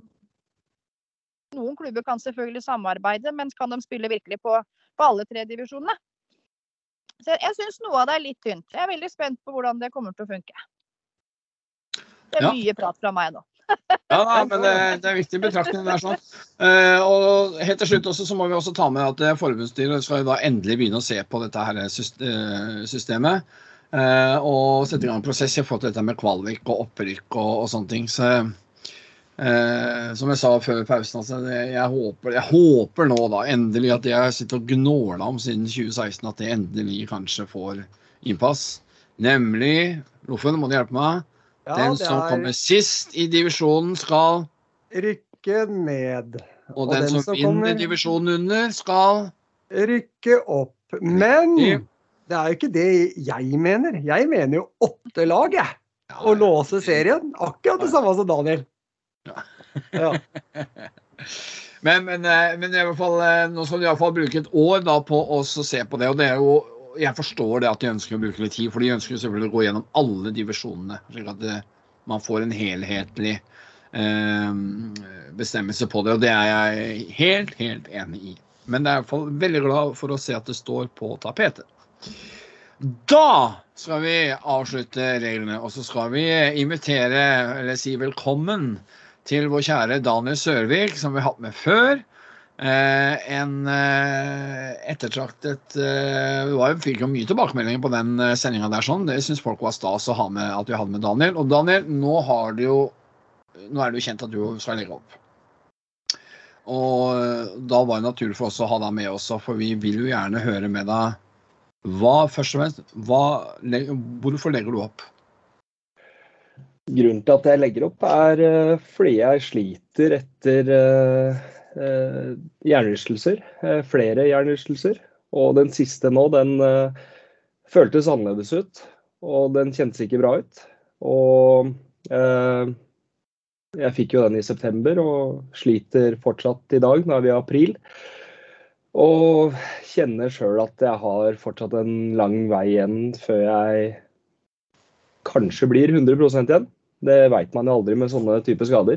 noen klubber kan selvfølgelig samarbeide, men kan de spille virkelig på alle 3 divisjonene? Så jeg synes noe av det litt tynt. Jeg veldig spent på hvordan det kommer til å funke. Det mye prat fra meg nå. Ja, men det viktig betraktning der sånn. Og helt til slutt også, så må vi også ta med at forbundsstyret skal da endelig begynne å se på dette her systemet, og sette i gang en prosess i forhold til dette med kvalvik og opprykk og sånne ting. Så som jeg sa før pausen, altså, jeg håper nå da endelig at jeg sitter og gnålet om siden 2016 at det endelig kanskje får innpass. Nemlig, Loffen, må du hjelpe meg? Den som kommer sist i divisjonen skal rykke ned. Og den som vinner divisjonen under skal rykke opp. Men det jo ikke det jeg mener. Jeg mener jo 8 lag, å låse serien. Akkurat det samme som Daniel. Ja. Men i hvert fall, nå skal de i hvert fall bruke et år da på å se på det, og det jo jeg forstår det at de ønsker å bruke litt tid, for de ønsker selvfølgelig å gå gjennom alle divisjonene, slik at man får en helhetlig bestemmelse på det, og det jeg helt enig i. Men jeg i hvert fall veldig glad for å se at det står på tapetet. Da skal vi avslutte reglene, og så skal vi invitere, eller si velkommen til vår kjære Daniel Sørvik, som vi har hatt med før. En ettertraktet vi fikk jo mye tilbakemeldinger på den sendingen der sånn. Det synes folk var stas å ha med at vi hadde med Daniel. Og Daniel, nå det jo kjent at du skal legge opp. Og da var det naturlig for oss å ha deg med også, for vi vil jo gjerne høre med deg først og fremst, hvorfor legger du opp? Grunnen til at jeg legger opp fordi jeg sliter etter hjernerystelser, flere hjernerystelser, og den siste nå, den føltes annerledes ut, og den kjentes ikke bra ut, og jeg fikk jo den i september, og sliter fortsatt i dag, nå vi i april, og kjenner selv at jeg har fortsatt en lang vei igjen før jeg kanskje blir 100% igjen. Det vet man jo aldri med sånne type skader.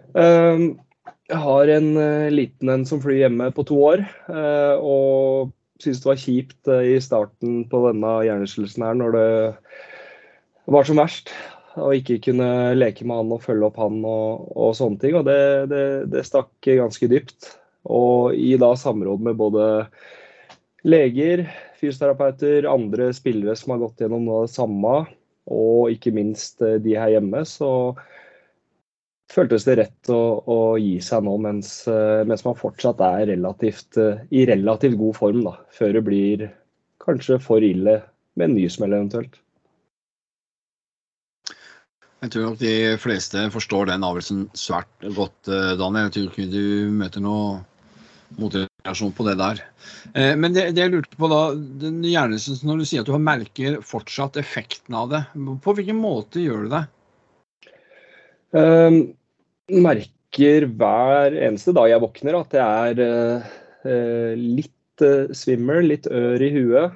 Jeg har en liten som flyr hjemme på 2 år, og synes det var kjipt I starten på denne hjernerystelsen her, når det var som verst, og ikke kunne leke med han og følge opp han og sånne ting, og det stakk ganske dypt. Og I da samråd med både leger, fysioterapeuter, andre spillere som har gått gjennom noe av det samme, og ikke minst de her hjemme, så føltes det rett å gi seg nå, mens man fortsatt I relativt god form, da, før det blir kanskje for ille med en ny smell eventuelt. Jeg tror nok de fleste forstår den avgjørelsen svært godt, Daniel. Jeg tror ikke du møter noe motivasjon på det der. Men det jeg lurte på da, den hjernerystelsen, når du sier at du merker fortsatt effekten av det, på hvilken måte gjør du det? Merker hver eneste dag jeg våkner at jeg litt svimmel, litt ør I huet.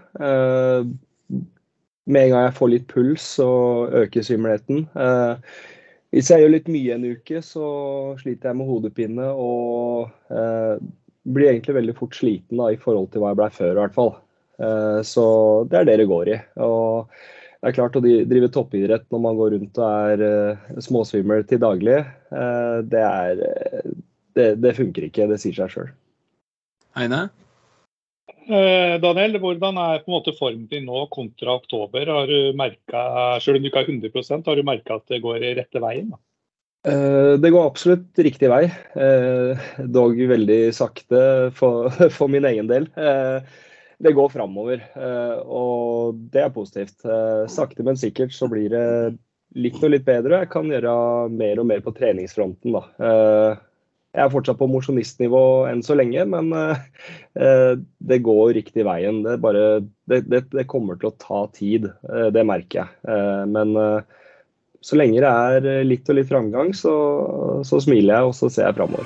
Med en gang jeg får litt puls og øker svimmelheten. Hvis jeg gjør litt mye en uke, så sliter jeg med hodepine og blir egentlig veldig fort sliten da, I forhold til hva jeg ble før I hvert fall. Så det det går I. Og det klart å drive toppidrett når man går rundt og småsvimmer til daglig, det funker ikke, det sier seg selv. Heine? Daniel, hvordan på en måte formen din nå kontra oktober? Har du merket, selv om du ikke 100%, har du merket at det går I rette veien? Da? Det går absolutt riktig vei, dog veldig sakte for min egen del. Det går fremover, og det positivt. Sakte, men sikkert så blir det litt og litt bedre. Jeg kan gjøre mer og mer på treningsfronten. Da. Jeg fortsatt på mosjonistnivå enn så lenge, men det går riktig veien. Det kommer til å ta tid, det merker jeg. Men så lenge det litt og litt framgang, så smiler jeg, og så ser jeg fremover.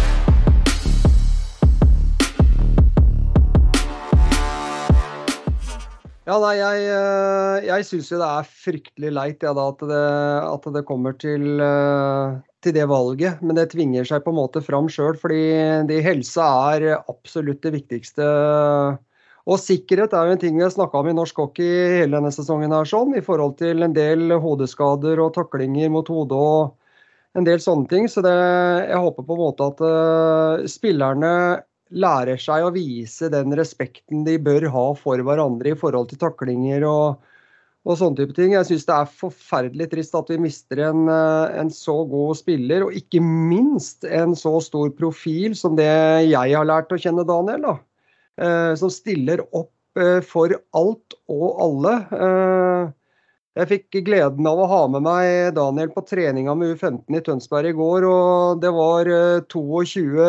Ja, nei, jeg synes jo det fryktelig leit ja, da, at det kommer til det valget, men det tvinger seg på en måte fram selv, fordi helse absolutt det viktigste. Og sikkerhet jo en ting vi har snakket om I norsk hockey hele denne sesongen her, sånn, I forhold til en del hodeskader og taklinger mot hodet og en del sånne ting. Så jeg håper på en måte at spillerne lærer seg å vise den respekten de bør ha for hverandre I forhold til taklinger og sånne type ting. Jeg synes det forferdelig trist at vi mister en så god spiller, og ikke minst en så stor profil som det jeg har lært å kjenne Daniel, da. Som stiller opp for alt og alle. Jeg fikk gleden av å ha med meg Daniel på treninga med U15 I Tønsberg I går, og det var 22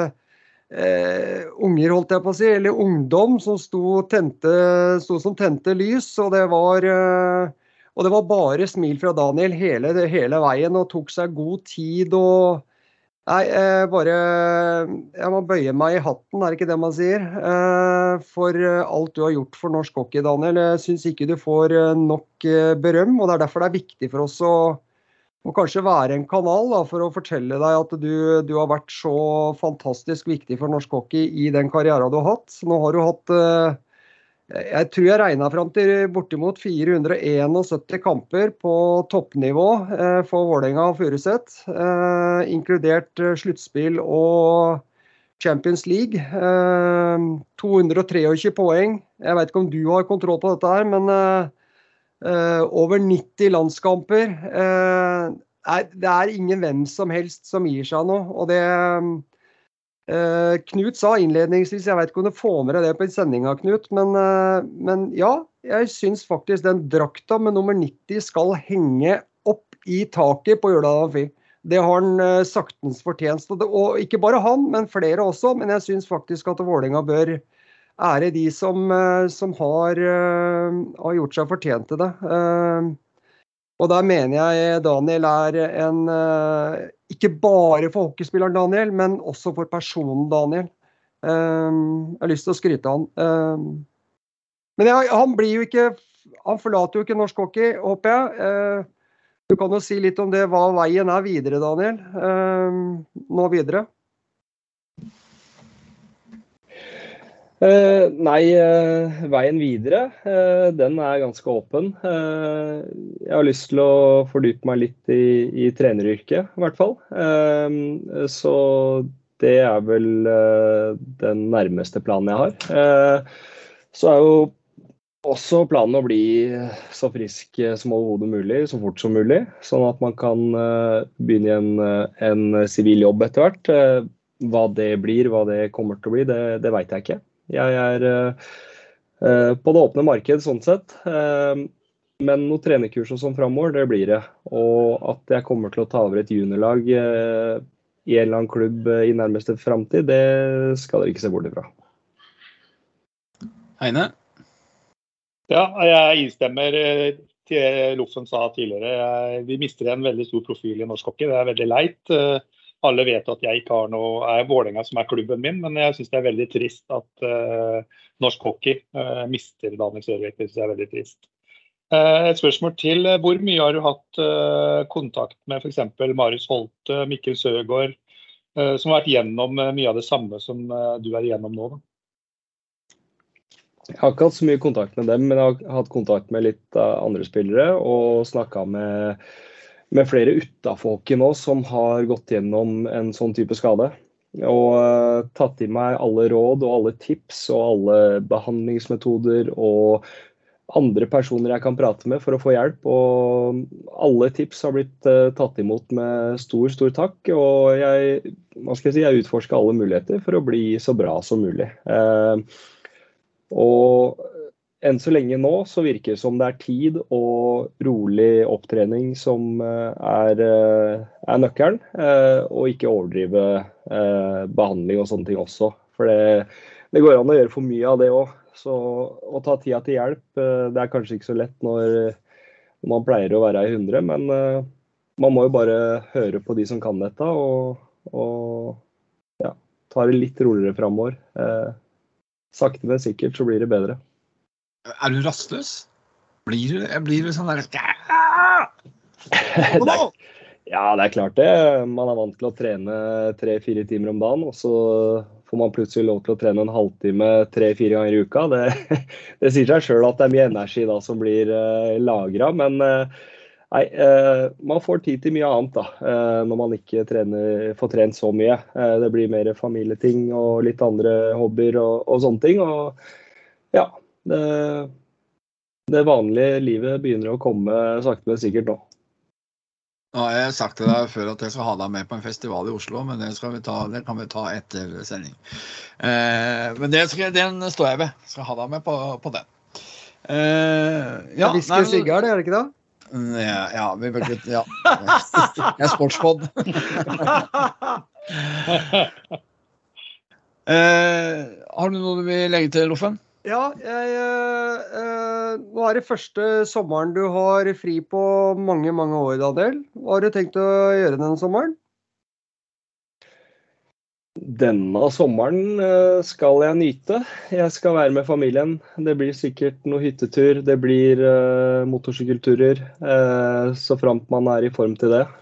unger, holdt jeg på å si, eller ungdom som sto som tente lys, og det var bare smil fra Daniel hele veien, og tok seg god tid, og jeg må bøye meg I hatten, det ikke det man sier, for alt du har gjort for norsk hockey, Daniel. Jeg synes ikke du får nok berøm, og det derfor det viktig for oss å kanskje være en kanal da, for å fortelle deg at du har vært så fantastisk viktig for norsk hockey I den karrieren du har hatt. Nå har du hatt, jeg tror jeg regnet frem til bortimot 471 kamper på toppnivå for Vålerenga og Furuset, inkludert sluttspill og Champions League. 223 poeng. Jeg vet ikke om du har kontroll på dette her, men over 90 landskamper. Det ingen hvem som helst som gir seg nå, og det Knut sa innledningsvis, jeg vet ikke om du får med deg det på sendinga, Knut, men ja, jeg synes faktisk den drakta med nummer 90 skal henge opp I taket på Jøla Amfi. Det har han saktens fortjenst, og ikke bare han, men flere også, men jeg synes faktisk at Vålerenga bør det de som har gjort seg fortjent til det. Og der mener jeg Daniel ikke bare for hockeyspilleren Daniel, men også for personen Daniel. Jeg har lyst til å skryte han. Men han forlater jo ikke norsk hockey, håper jeg. Du kan jo si litt om det, hva veien videre, Daniel. Nå videre. Nei, veien videre, den ganske åpen. Jeg har lyst til å fordype meg litt i treneryrket, i hvert fall. Så det vel den nærmeste planen jeg har. Så jo også planen å bli så frisk som overhodet mulig, så fort som mulig, sånn at man kan begynne en sivil jobb etter hvert. Hva det blir, hva det kommer til å bli, det vet jeg ikke. Jeg på det åpne marked sånn sett, men noen trenerkurs og sånn fremover, det blir det. Og at jeg kommer til å ta over et juniorlag i en eller annen klubb i nærmeste fremtid, det skal dere ikke se bort ifra. Heine? Ja, jeg innstemmer til Loffen sa tidligere. Vi mister en veldig stor profil i norsk hockey, det veldig leit. Alle vet at jeg ikke har noe, Vålerenga som klubben min, men jeg synes det veldig trist at norsk hockey mister Daniel Sørvik. Det synes jeg veldig trist. Et spørsmål til, hvor mye har du hatt kontakt med for eksempel Marius Holte, Mikkel Søgaard, som har vært gjennom mye av det samme som du gjennom nå? Da? Jeg har ikke hatt så mye kontakt med dem, men jeg har hatt kontakt med litt andre spillere og snakket med flere utenfor hockey nå som har gått gjennom en sånn type skade. Og tatt i meg alle råd og alle tips og alle behandlingsmetoder og andre personer jeg kan prate med for å få hjelp. Og alle tips har blitt tatt imot med stor takk. Og jeg utforsker alle muligheter for å bli så bra som mulig. Og enn så lenge nå så virker det som det tid og rolig opptrening som nøkkelen, og ikke overdrive behandling og sånne ting også. For det går an å gjøre for mye av det også. Så å ta tida til hjelp, det kanskje ikke så lett når man pleier å være i 100, men man må jo bare høre på de som kan dette, og ja, ta det litt roligere fremover. Sakte, men sikkert så blir det bedre. Du rastløs? Blir du sånn der? Ja, det klart det. Man vant til å trene 3-4 timer om dagen, og så får man plutselig lov til å trene en halvtime 3-4 ganger i uka. Det sier seg selv at det mye energi da som blir lagret, men nei, man får tid til mye annet da, når man ikke får trent så mye. Det blir mer familieting og litt andre hobbyer og sånne ting, og ja, det vanlige livet begynner å komme sakte, men sikkert nå. Nå har jeg sagt til deg før at jeg skal ha deg med på en festival i Oslo, men det kan vi ta etter sending. Men den står jeg ved. Jeg skal ha deg med på den. Ja, Viske Sigard, det ikke da? Ja, ja. Jeg sportspod. Har du noe du vil legge til, Loffen? Ja, nå det første sommeren du har fri på mange år, Daniel. Hva har du tenkt å gjøre denne sommeren? Denne sommeren skal jeg nyte. Jeg skal være med familien. Det blir sikkert noe hyttetur, det blir motorsykkelturer, så fremt man i form til det.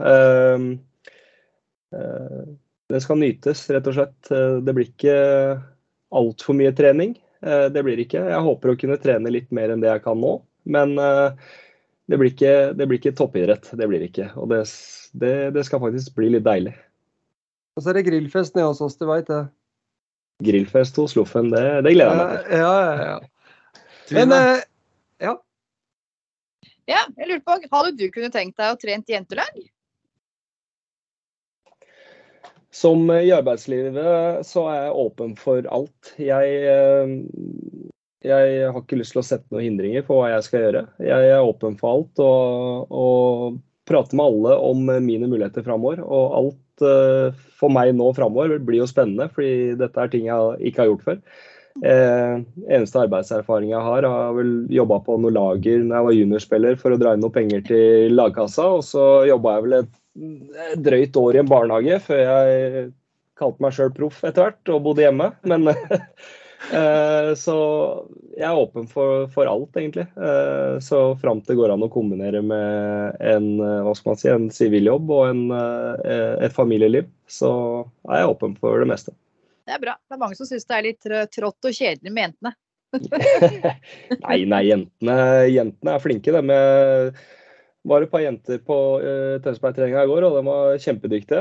Det skal nytes, rett og slett. Det blir ikke alt for mye trening. Det blir ikke. Jeg håper å kunne trene litt mer enn det jeg kan nå, men det blir ikke toppidrett. Det blir ikke, og det skal faktisk bli litt deilig. Og så det grillfest nede hos oss, du vet det. Grillfest hos Loffen, det gleder jeg meg til. Ja. Men, ja. Ja, jeg lurer på, hadde du kunne tenkt deg å trent jentelag? Som i arbeidslivet så jeg åpen for alt. Jeg har ikke lyst til å sette noen hindringer på hva jeg skal gjøre. Jeg åpen for alt og prater med alle om mine muligheter fremover. Og alt for meg nå fremover blir jo spennende, fordi dette ting jeg ikke har gjort før. Eneste arbeidserfaring jeg har vel jobbet på noen lager når jeg var juniorspiller for å dra inn noen penger til lagkassa, og så jobbet jeg vel et drøyt år i en barnehage før jeg kalte meg selv proff etter hvert og bodde hjemme, men så jeg åpen for alt egentlig, så frem til går an å kombinere med en siviljobb og et familieliv, så jeg åpen for det meste. det er bra. Det er mange som synes det er litt trått og kjedelig med jentene. Nei, jentene er flinke. Det var et par jenter på Tønsberg-treninga i går, og de var kjempedyktige.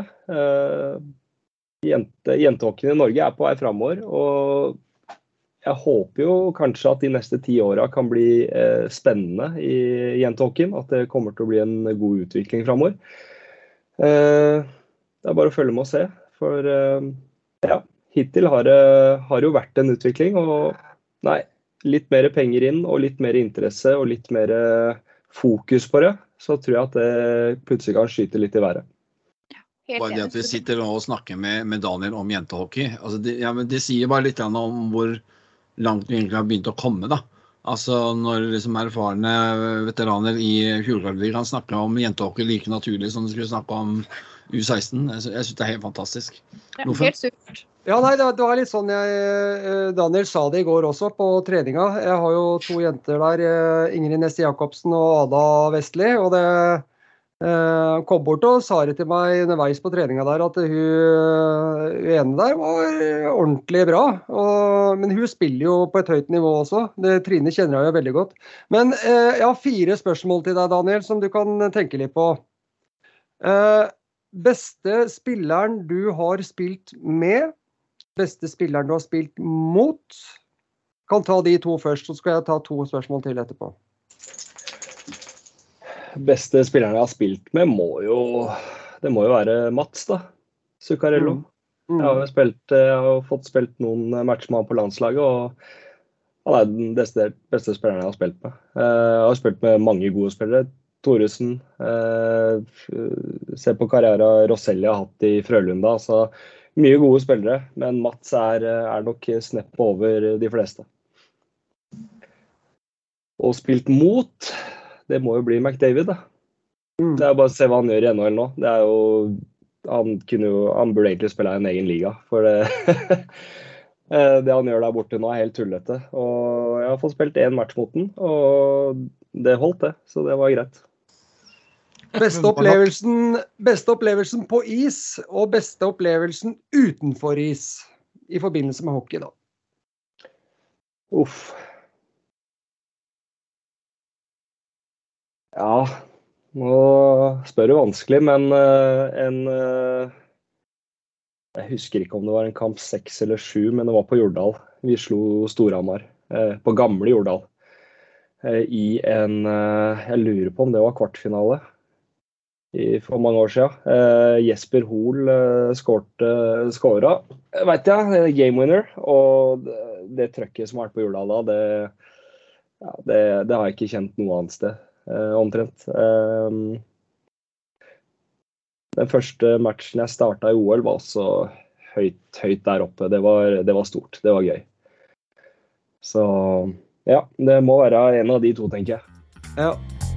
Jentehockeyen i Norge er på vei fremover, og jeg håper jo kanskje at de neste 10 årene kan bli spennende i jentehockeyen, at det kommer til å bli en god utvikling fremover. Det er bare å følge med og se, for ja, hittil har det jo vært en utvikling, og nei, litt mer penger inn, og litt mer interesse, og litt mer fokus på det, så tror jeg at det plutselig kan skyte litt i været. Bare det at vi sitter og snakker med Daniel om jentehockey, altså det sier bare litt om hvor langt vi egentlig har begynt å komme da. Altså når liksom erfarne veteraner i Fjordkvartligaen kan snakke om jentehockey like naturlig som de skulle snakke om U16, jeg synes det er helt fantastisk. Ja, helt supert. Ja, nei, det var litt sånn Daniel sa det i går også på treninga. Jeg har jo 2 jenter der, Ingrid Nesse Jakobsen og Ada Vestli, og det kom bort og sa det til meg underveis på treninga der at hun ene der var ordentlig bra, men hun spiller jo på et høyt nivå også. Trine kjenner jeg jo veldig godt. Men jeg har 4 spørsmål til deg, Daniel, som du kan tenke litt på. Beste spilleren du har spilt med, beste spilleren du har spilt mot. Kan ta de 2 først, så skal jeg ta 2 spørsmål til etterpå. Beste spilleren jeg har spilt med det må jo være Mats da, Zuccarello. Jeg har fått spilt noen matcher med han på landslaget, og han er den beste spilleren jeg har spilt med. Jeg har spilt med mange gode spillere, Thoresen, se på karriera Rosselli har hatt i Frølunda, så mye gode spillere, men Mats er nok snepp over de fleste. Og spilt mot, det må jo bli McDavid da. Det er bare å se hva han gjør i NHL nå. Det er jo, han burde egentlig spille i en egen liga, for det han gjør der borte nå er helt tullete. Og jeg har fått spilt 1 match mot den, og det holdt det, så det var greit. Beste opplevelsen på is, og beste opplevelsen utenfor is, i forbindelse med hockey da. Uff. Ja, nå spør du vanskelig, men jeg husker ikke om det var en kamp 6 eller 7, men det var på Jordal. Vi slo Storhamar, på gamle Jordal, i jeg lurer på om det var kvartfinale, for mange år siden. Jesper Hoel skåret, vet jeg, game winner, og det trøkket som har vært på Jordal da, det har jeg ikke kjent noe annet sted. Omtrent. Den første matchen jeg startet i OL var så høyt der oppe. Det var stort, det var gøy. Så ja, det må være en av de 2, tenker jeg. Ja.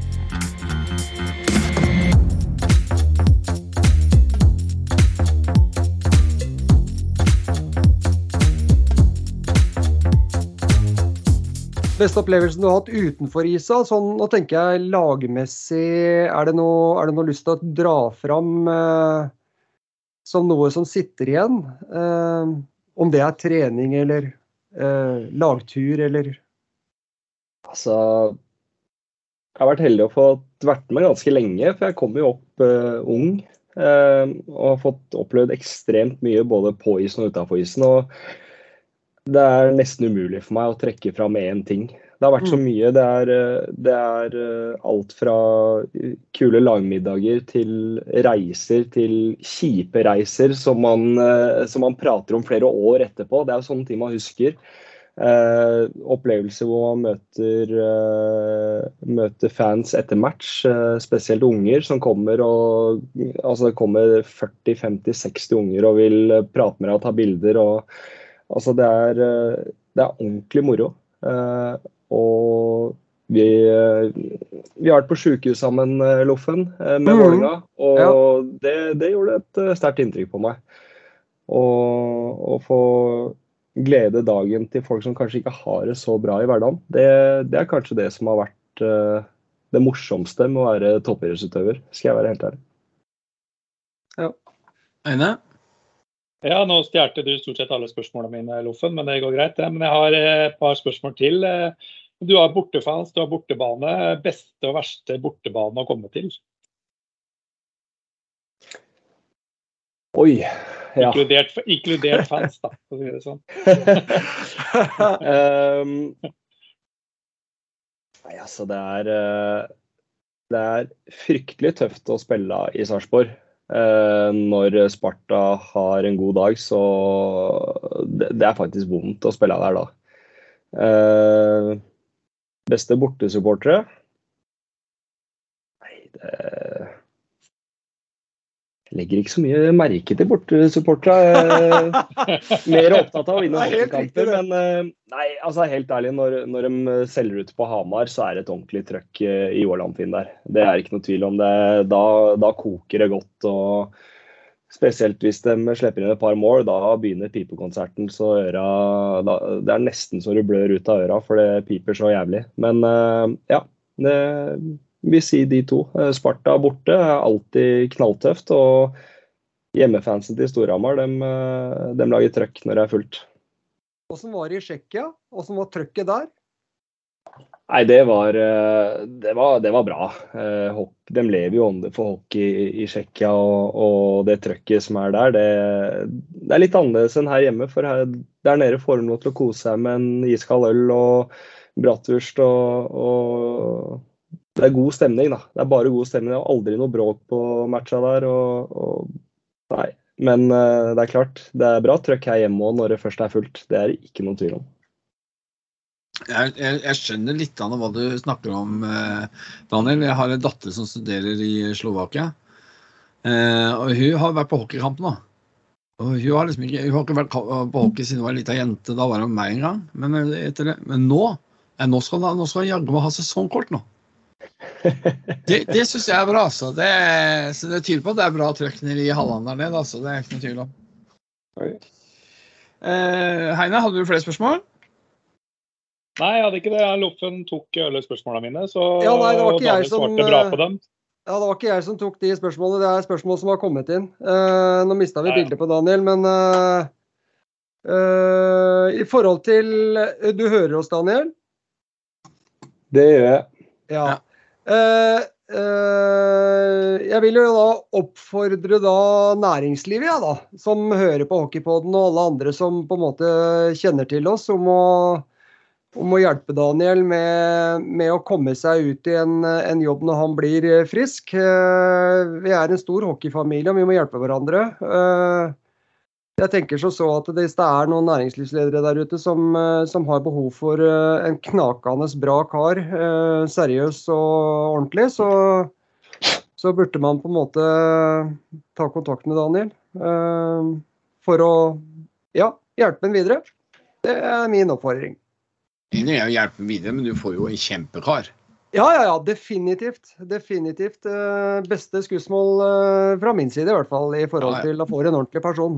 Beste opplevelsen du har hatt utenfor isa, sånn, nå tenker jeg lagmessig, er det noe lyst til å dra fram som noe som sitter igjen? Om det er trening eller lagtur eller? Altså, jeg har vært heldig å få vært med ganske lenge, for jeg kom jo opp ung, og har fått opplevd ekstremt mye både på isen og utenfor isen, og det er nesten umulig for meg å trekke fram en ting. Det har vært så mye. Det er alt fra kule lagmiddager til reiser, til kjipe reiser som man prater om flere år etterpå. Det er jo sånne ting man husker. Opplevelser hvor man møter fans etter match, spesielt unger som kommer det kommer 40, 50, 60 unger og vil prate med deg og ta bilder og altså det er ordentlig moro, og vi har vært på sykehus sammen, Loffen, med Vålinga, og det gjorde et sterkt inntrykk på meg. Og få glede dagen til folk som kanskje ikke har det så bra i hverdagen, det er kanskje det som har vært det morsomste med å være toppidrettsutøver, skal jeg være helt ærlig. Ja. Eine? Ja, nå stjerte du stort sett alle spørsmålene mine, Loffen, men det går greit. Men jeg har et par spørsmål til. Du har bortefans, du har bortebane. Beste og verste bortebane å komme til? Oi, ja. Inkludert fans, da, for å si det sånn. Nei, altså det er fryktelig tøft å spille i Sarpsborg. Når Sparta har en god dag, så det er faktisk vondt å spille der da. Beste bortesupportere? Nei, jeg legger ikke så mye merke til bortesupportere. Mer opptatt av å vinne kamper, men nei, altså helt ærlig, når de selger ut på Hamar, så er det et ordentlig trøkk i Ålandfinn der. Det er ikke noe tvil om det. Da koker det godt, og spesielt hvis de slipper inn et par mål, da begynner pipekonserten, så det er nesten så du blør ut av øra, for det piper så jævlig. Men ja, vi sier de to. Sparta borte er alltid knalltøft, og hjemmefansen til Storhamar, de lager trøkk når det er fullt. Hvordan var det i Tsjekkia? Hvordan var trøkket der? Nei, det var bra. De lever jo for hockey i Tsjekkia, og det trøkket som er der, det er litt annerledes enn her hjemme, for der nede får de lov til å kose seg med en iskald øl og bratwurst, og det er god stemning da. Det er bare god stemning. Det er aldri noe bråk på matcha der, nei. Men det er klart, det er bra trøkk her hjemme også når det først er fullt. Det er ikke noe tvil om. Jeg skjønner litt av hva du snakker om, Daniel. Jeg har en datter som studerer i Slovakia, og hun har vært på hockeykamp nå. Og hun har ikke vært på hockey siden hun var en liten jente. Da var hun meg en gang. Men nå skal hun jagge med å ha sesongkort nå. Det synes jeg er bra, så det tyder på at det er bra trøkk nede i Halland der nede, altså. Det er ikke noe tvil om. Heine, hadde du flere spørsmål? Nei, jeg hadde ikke det. Loffen tok alle spørsmålene mine, så ja, nei, det var ikke jeg som svarte bra på dem. Ja, det var ikke jeg som tok de spørsmålene. Det er spørsmål som har kommet inn. Nå mistet vi bildet på Daniel, men i forhold til... Du hører oss, Daniel? Det gjør jeg. Ja. Jeg vil jo da oppfordre næringslivet, som hører på Hockeypodden, og alle andre som på en måte kjenner til oss, om å hjelpe Daniel med å komme seg ut i en jobb når han blir frisk. Vi er en stor hockeyfamilie, og vi må hjelpe hverandre. Jeg tenker så at hvis det er noen næringslivsledere der ute som har behov for en knakende bra kar, seriøs og ordentlig, så burde man på en måte ta kontakt med Daniel for å hjelpe en videre. Det er min oppfordring. Jeg hjelper videre, men du får jo en kjempekar. Ja, definitivt. Beste skussmål fra min side i hvert fall, i forhold til å få en ordentlig person.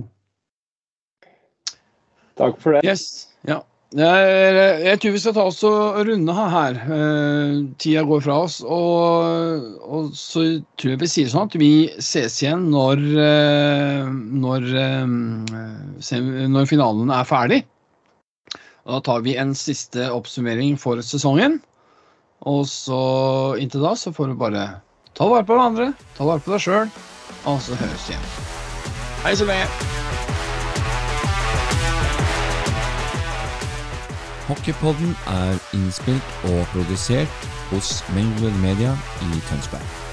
Takk for det. Yes, ja. Jeg tror vi skal ta oss og runde her. Tida går fra oss, og så tror jeg vi sier sånn at vi ses igjen når finalen er ferdig. Og da tar vi en siste oppsummering for sesongen, og så inntil da så får du bare ta vare på hverandre, ta vare på deg selv, og så høres vi igjen. Hei så lenge! Hockeypodden er innspilt og produsert hos Mengel Media i Tønsberg.